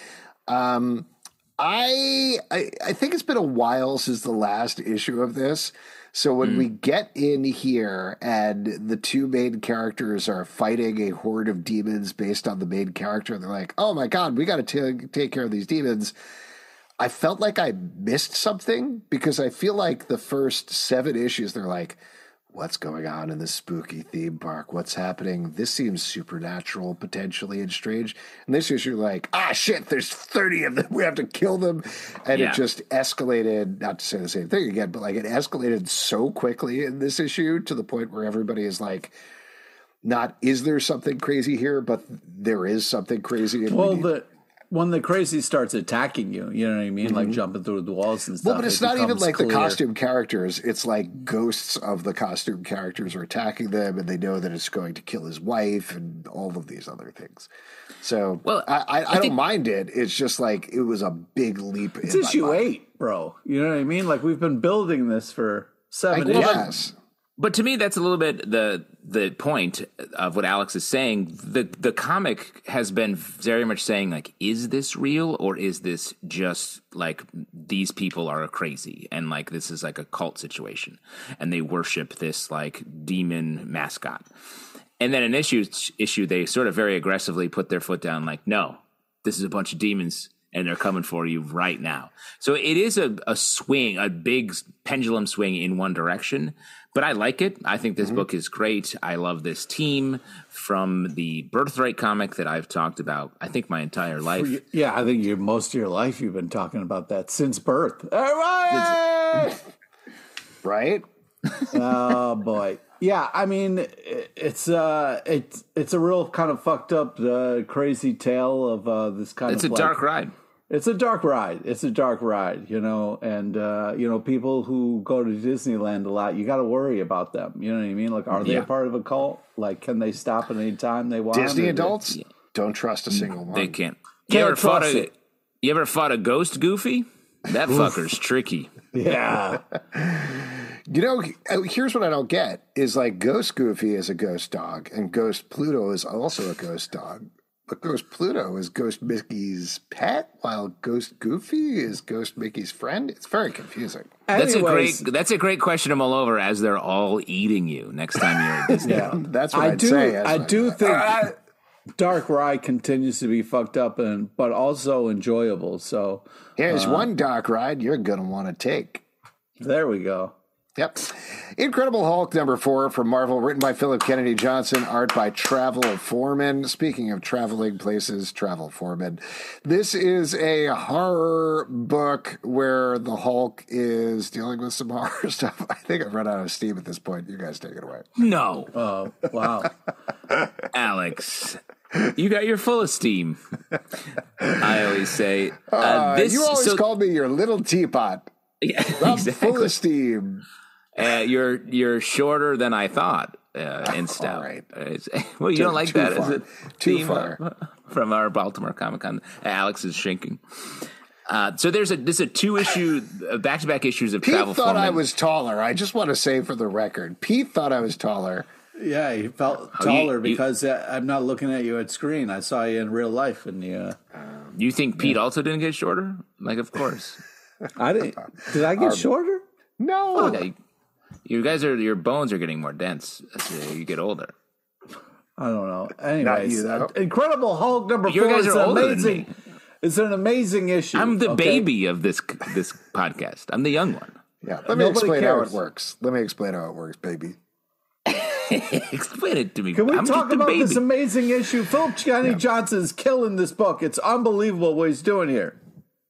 I think it's been a while since the last issue of this. So when we get in here and the two main characters are fighting a horde of demons based on the main character, they're like, oh my God, we got to take care of these demons. I felt like I missed something because I feel like the first 7 issues, they're like, what's going on in this spooky theme park? What's happening? This seems supernatural, potentially, and strange. And this issue, like, shit, there's 30 of them. We have to kill them. And it just escalated, not to say the same thing again, but like it escalated so quickly in this issue to the point where everybody is like, is there something crazy here? But there is something crazy. And when the crazy starts attacking you, you know what I mean? Like jumping through the walls and stuff. Well, but it's not even like clear. The costume characters. It's like ghosts of the costume characters are attacking them, and they know that it's going to kill his wife and all of these other things. So I don't mind it. It's just like it was a big leap. It's issue 8, bro. You know what I mean? Like we've been building this for 7 issues. Yes. But to me, that's a little bit the point of what Alex is saying. The comic has been very much saying, like, is this real or is this just like these people are crazy and like this is like a cult situation and they worship this like demon mascot. And then in issue they sort of very aggressively put their foot down, like, no, this is a bunch of demons and they're coming for you right now. So it is a swing, a big pendulum swing in one direction. But I like it. I think this book is great. I love this team from the Birthright comic that I've talked about, I think, my entire life. Yeah, I think most of your life you've been talking about that since birth. All right! Right? Oh, boy. Yeah, I mean, it's a real kind of fucked up, crazy tale of this kind It's of. It's a dark ride. It's a dark ride. It's a dark ride, and people who go to Disneyland a lot, you got to worry about them. You know what I mean? Like, are they a part of a cult? Like, can they stop at any time they want? Disney adults don't trust a single one. They can't. You ever fought a ghost, Goofy? That fucker's tricky. Yeah. Here's what I don't get is like Ghost Goofy is a ghost dog and Ghost Pluto is also a ghost dog. But Ghost Pluto is Ghost Mickey's pet while Ghost Goofy is Ghost Mickey's friend. It's very confusing. That's a great question to mull over as they're all eating you next time you're at Disney. Yeah, that's what I'd say. I do think Dark Ride continues to be fucked up but also enjoyable. So here's one dark ride you're going to want to take. There we go. Yep. Incredible Hulk #4 from Marvel, written by Philip Kennedy Johnson, art by Travel Foreman. Speaking of traveling places, Travel Foreman. This is a horror book where the Hulk is dealing with some horror stuff. I think I've run out of steam at this point. You guys take it away. No. Oh, wow. Alex, you're full of steam. I always say. You always called me your little teapot. Yeah, I'm exactly. full of steam. You're shorter than I thought in stout. All right. Well, you don't like that, far. is it? Too far. From our Baltimore Comic Con. Alex is shrinking. So there's a 2-issue, back-to-back issues of Pete Travel thought Foreman. I was taller. I just want to say for the record, Pete thought I was taller. Yeah, he felt taller because I'm not looking at you at screen. I saw you in real life, and you think Pete also didn't get shorter? Like, of course. I didn't. Did I get shorter? No. Yeah, your bones are getting more dense as you get older. I don't know. Anyways, you, Incredible Hulk #4 guys is are older than amazing. me. It's an amazing issue. I'm the baby of this podcast. I'm the young one. Yeah. Let me explain how it works. Baby. Explain it to me. Can we I'm talk just a about baby. this amazing issue? Philip Kennedy Johnson is killing this book. It's unbelievable what he's doing here.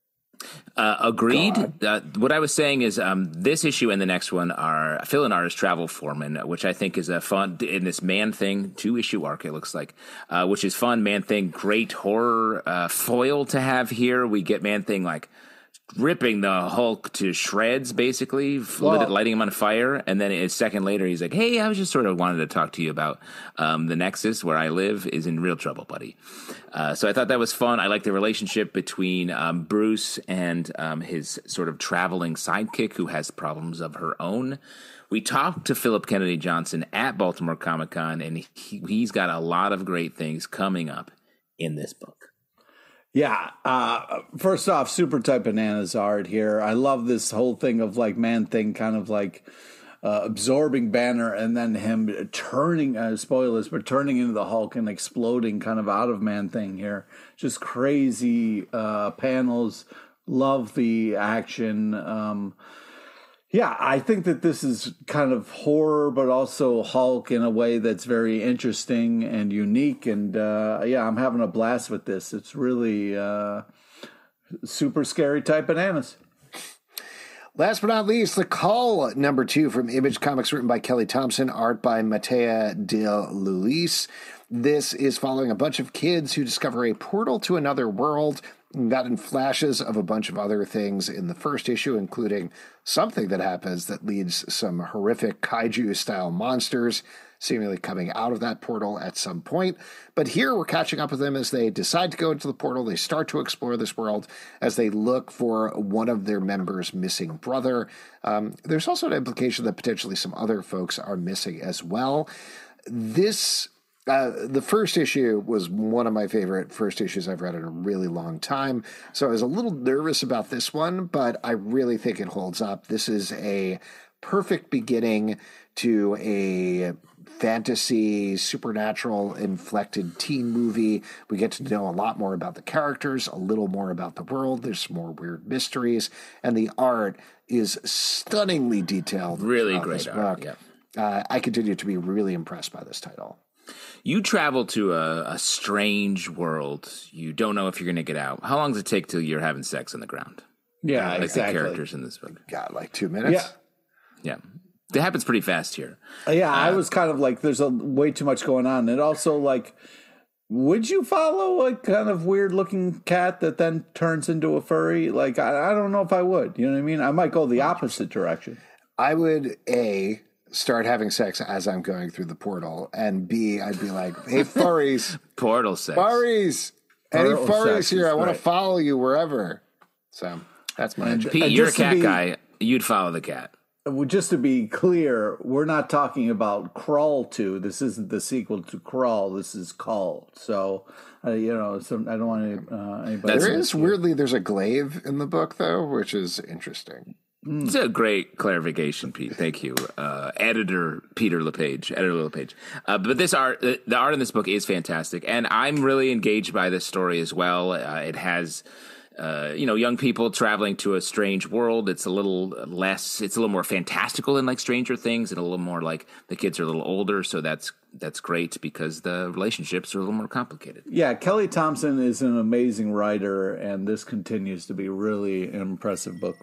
Agreed. What I was saying is this issue and the next one are Phil and artist Travel Foreman, which I think is a fun in this Man-Thing 2-issue arc, it looks like, which is fun. Man-Thing, great horror foil to have here. We get Man-Thing like ripping the Hulk to shreds, basically, lighting him on fire. And then a second later, he's like, hey, I was just sort of wanted to talk to you about the Nexus where I live is in real trouble, buddy. So I thought that was fun. I like the relationship between Bruce and his sort of traveling sidekick who has problems of her own. We talked to Philip Kennedy Johnson at Baltimore Comic Con, and he's got a lot of great things coming up in this book. Yeah. First off, super type bananas art here. I love this whole thing of like Man-Thing kind of like absorbing Banner and then him turning, spoilers, but turning into the Hulk and exploding kind of out of Man-Thing here. Just crazy panels. Love the action. Yeah, I think that this is kind of horror, but also Hulk in a way that's very interesting and unique. And I'm having a blast with this. It's really super scary type bananas. Last but not least, The Call #2 from Image Comics, written by Kelly Thompson, art by Mattea De Luis. This is following a bunch of kids who discover a portal to another world. Got in flashes of a bunch of other things in the first issue, including something that happens that leads some horrific kaiju-style monsters seemingly coming out of that portal at some point. But here we're catching up with them as they decide to go into the portal. They start to explore this world as they look for one of their members' missing brother. There's also an implication that potentially some other folks are missing as well. The first issue was one of my favorite first issues I've read in a really long time. So I was a little nervous about this one, but I really think it holds up. This is a perfect beginning to a fantasy, supernatural inflected teen movie. We get to know a lot more about the characters, a little more about the world. There's some more weird mysteries, and the art is stunningly detailed. Really great art. Yeah. I continue to be really impressed by this title. You travel to a strange world. You don't know if you're going to get out. How long does it take till you're having sex on the ground? Yeah, like exactly. the characters in this book. Got like 2 minutes. Yeah. It happens pretty fast here. Yeah, I was kind of like, there's way too much going on. And also, like, would you follow a kind of weird-looking cat that then turns into a furry? Like, I don't know if I would. You know what I mean? I might go the opposite direction. I would, A, start having sex as I'm going through the portal, and B, I'd be like, hey, furries. Portal sex. Furries. Any furries here? I want to follow you wherever. So that's my agenda. Pete, you're a cat guy. You'd follow the cat. Just to be clear, we're not talking about Crawl 2. This isn't the sequel to Crawl. This is Called. So, I don't want anybody. There's a glaive in the book, though, which is interesting. It's a great clarification, Pete. Thank you. Editor LePage. But the art in this book is fantastic. And I'm really engaged by this story as well. It has... young people traveling to a strange world. It's a little more fantastical than like Stranger Things, and a little more like the kids are a little older. So that's great because the relationships are a little more complicated. Yeah, Kelly Thompson is an amazing writer, and this continues to be really an impressive book.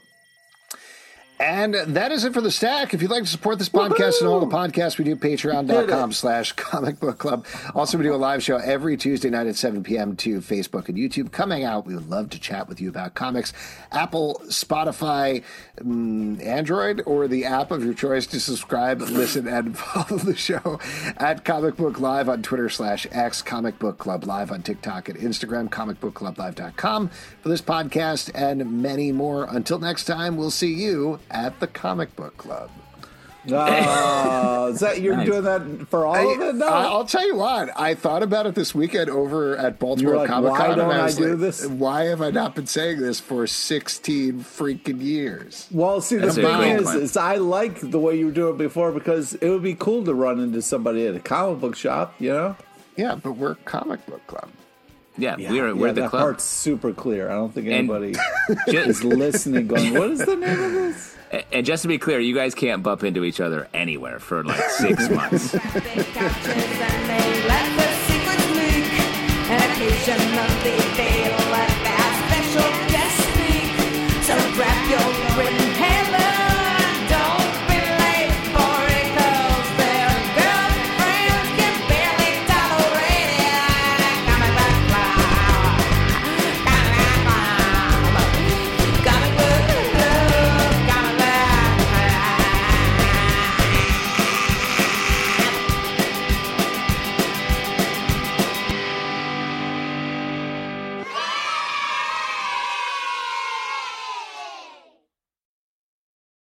And that is it for the stack. If you'd like to support this podcast and all the podcasts we do, patreon.com/Comic Book Club. Also, we do a live show every Tuesday night at 7 p.m. to Facebook and YouTube. Coming out, we would love to chat with you about comics. Apple, Spotify, Android, or the app of your choice to subscribe, listen, and follow the show at Comic Book Live on Twitter/X, Comic Book Club Live on TikTok and Instagram, comicbookclublive.com for this podcast and many more. Until next time, we'll see you at the Comic Book Club. Is that you're doing that for all of it? No. I'll tell you what. I thought about it this weekend over at Baltimore Comic Con. Why don't I do this? Why have I not been saying this for 16 freaking years? Well, see, the thing is I like the way you were doing it before because it would be cool to run into somebody at a comic book shop, you know? Yeah, but we're Comic Book Club. Yeah, we're the that club. Part's super clear. I don't think anybody is listening going, what is the name of this? And just to be clear, you guys can't bump into each other anywhere for like 6 months. And occasionally they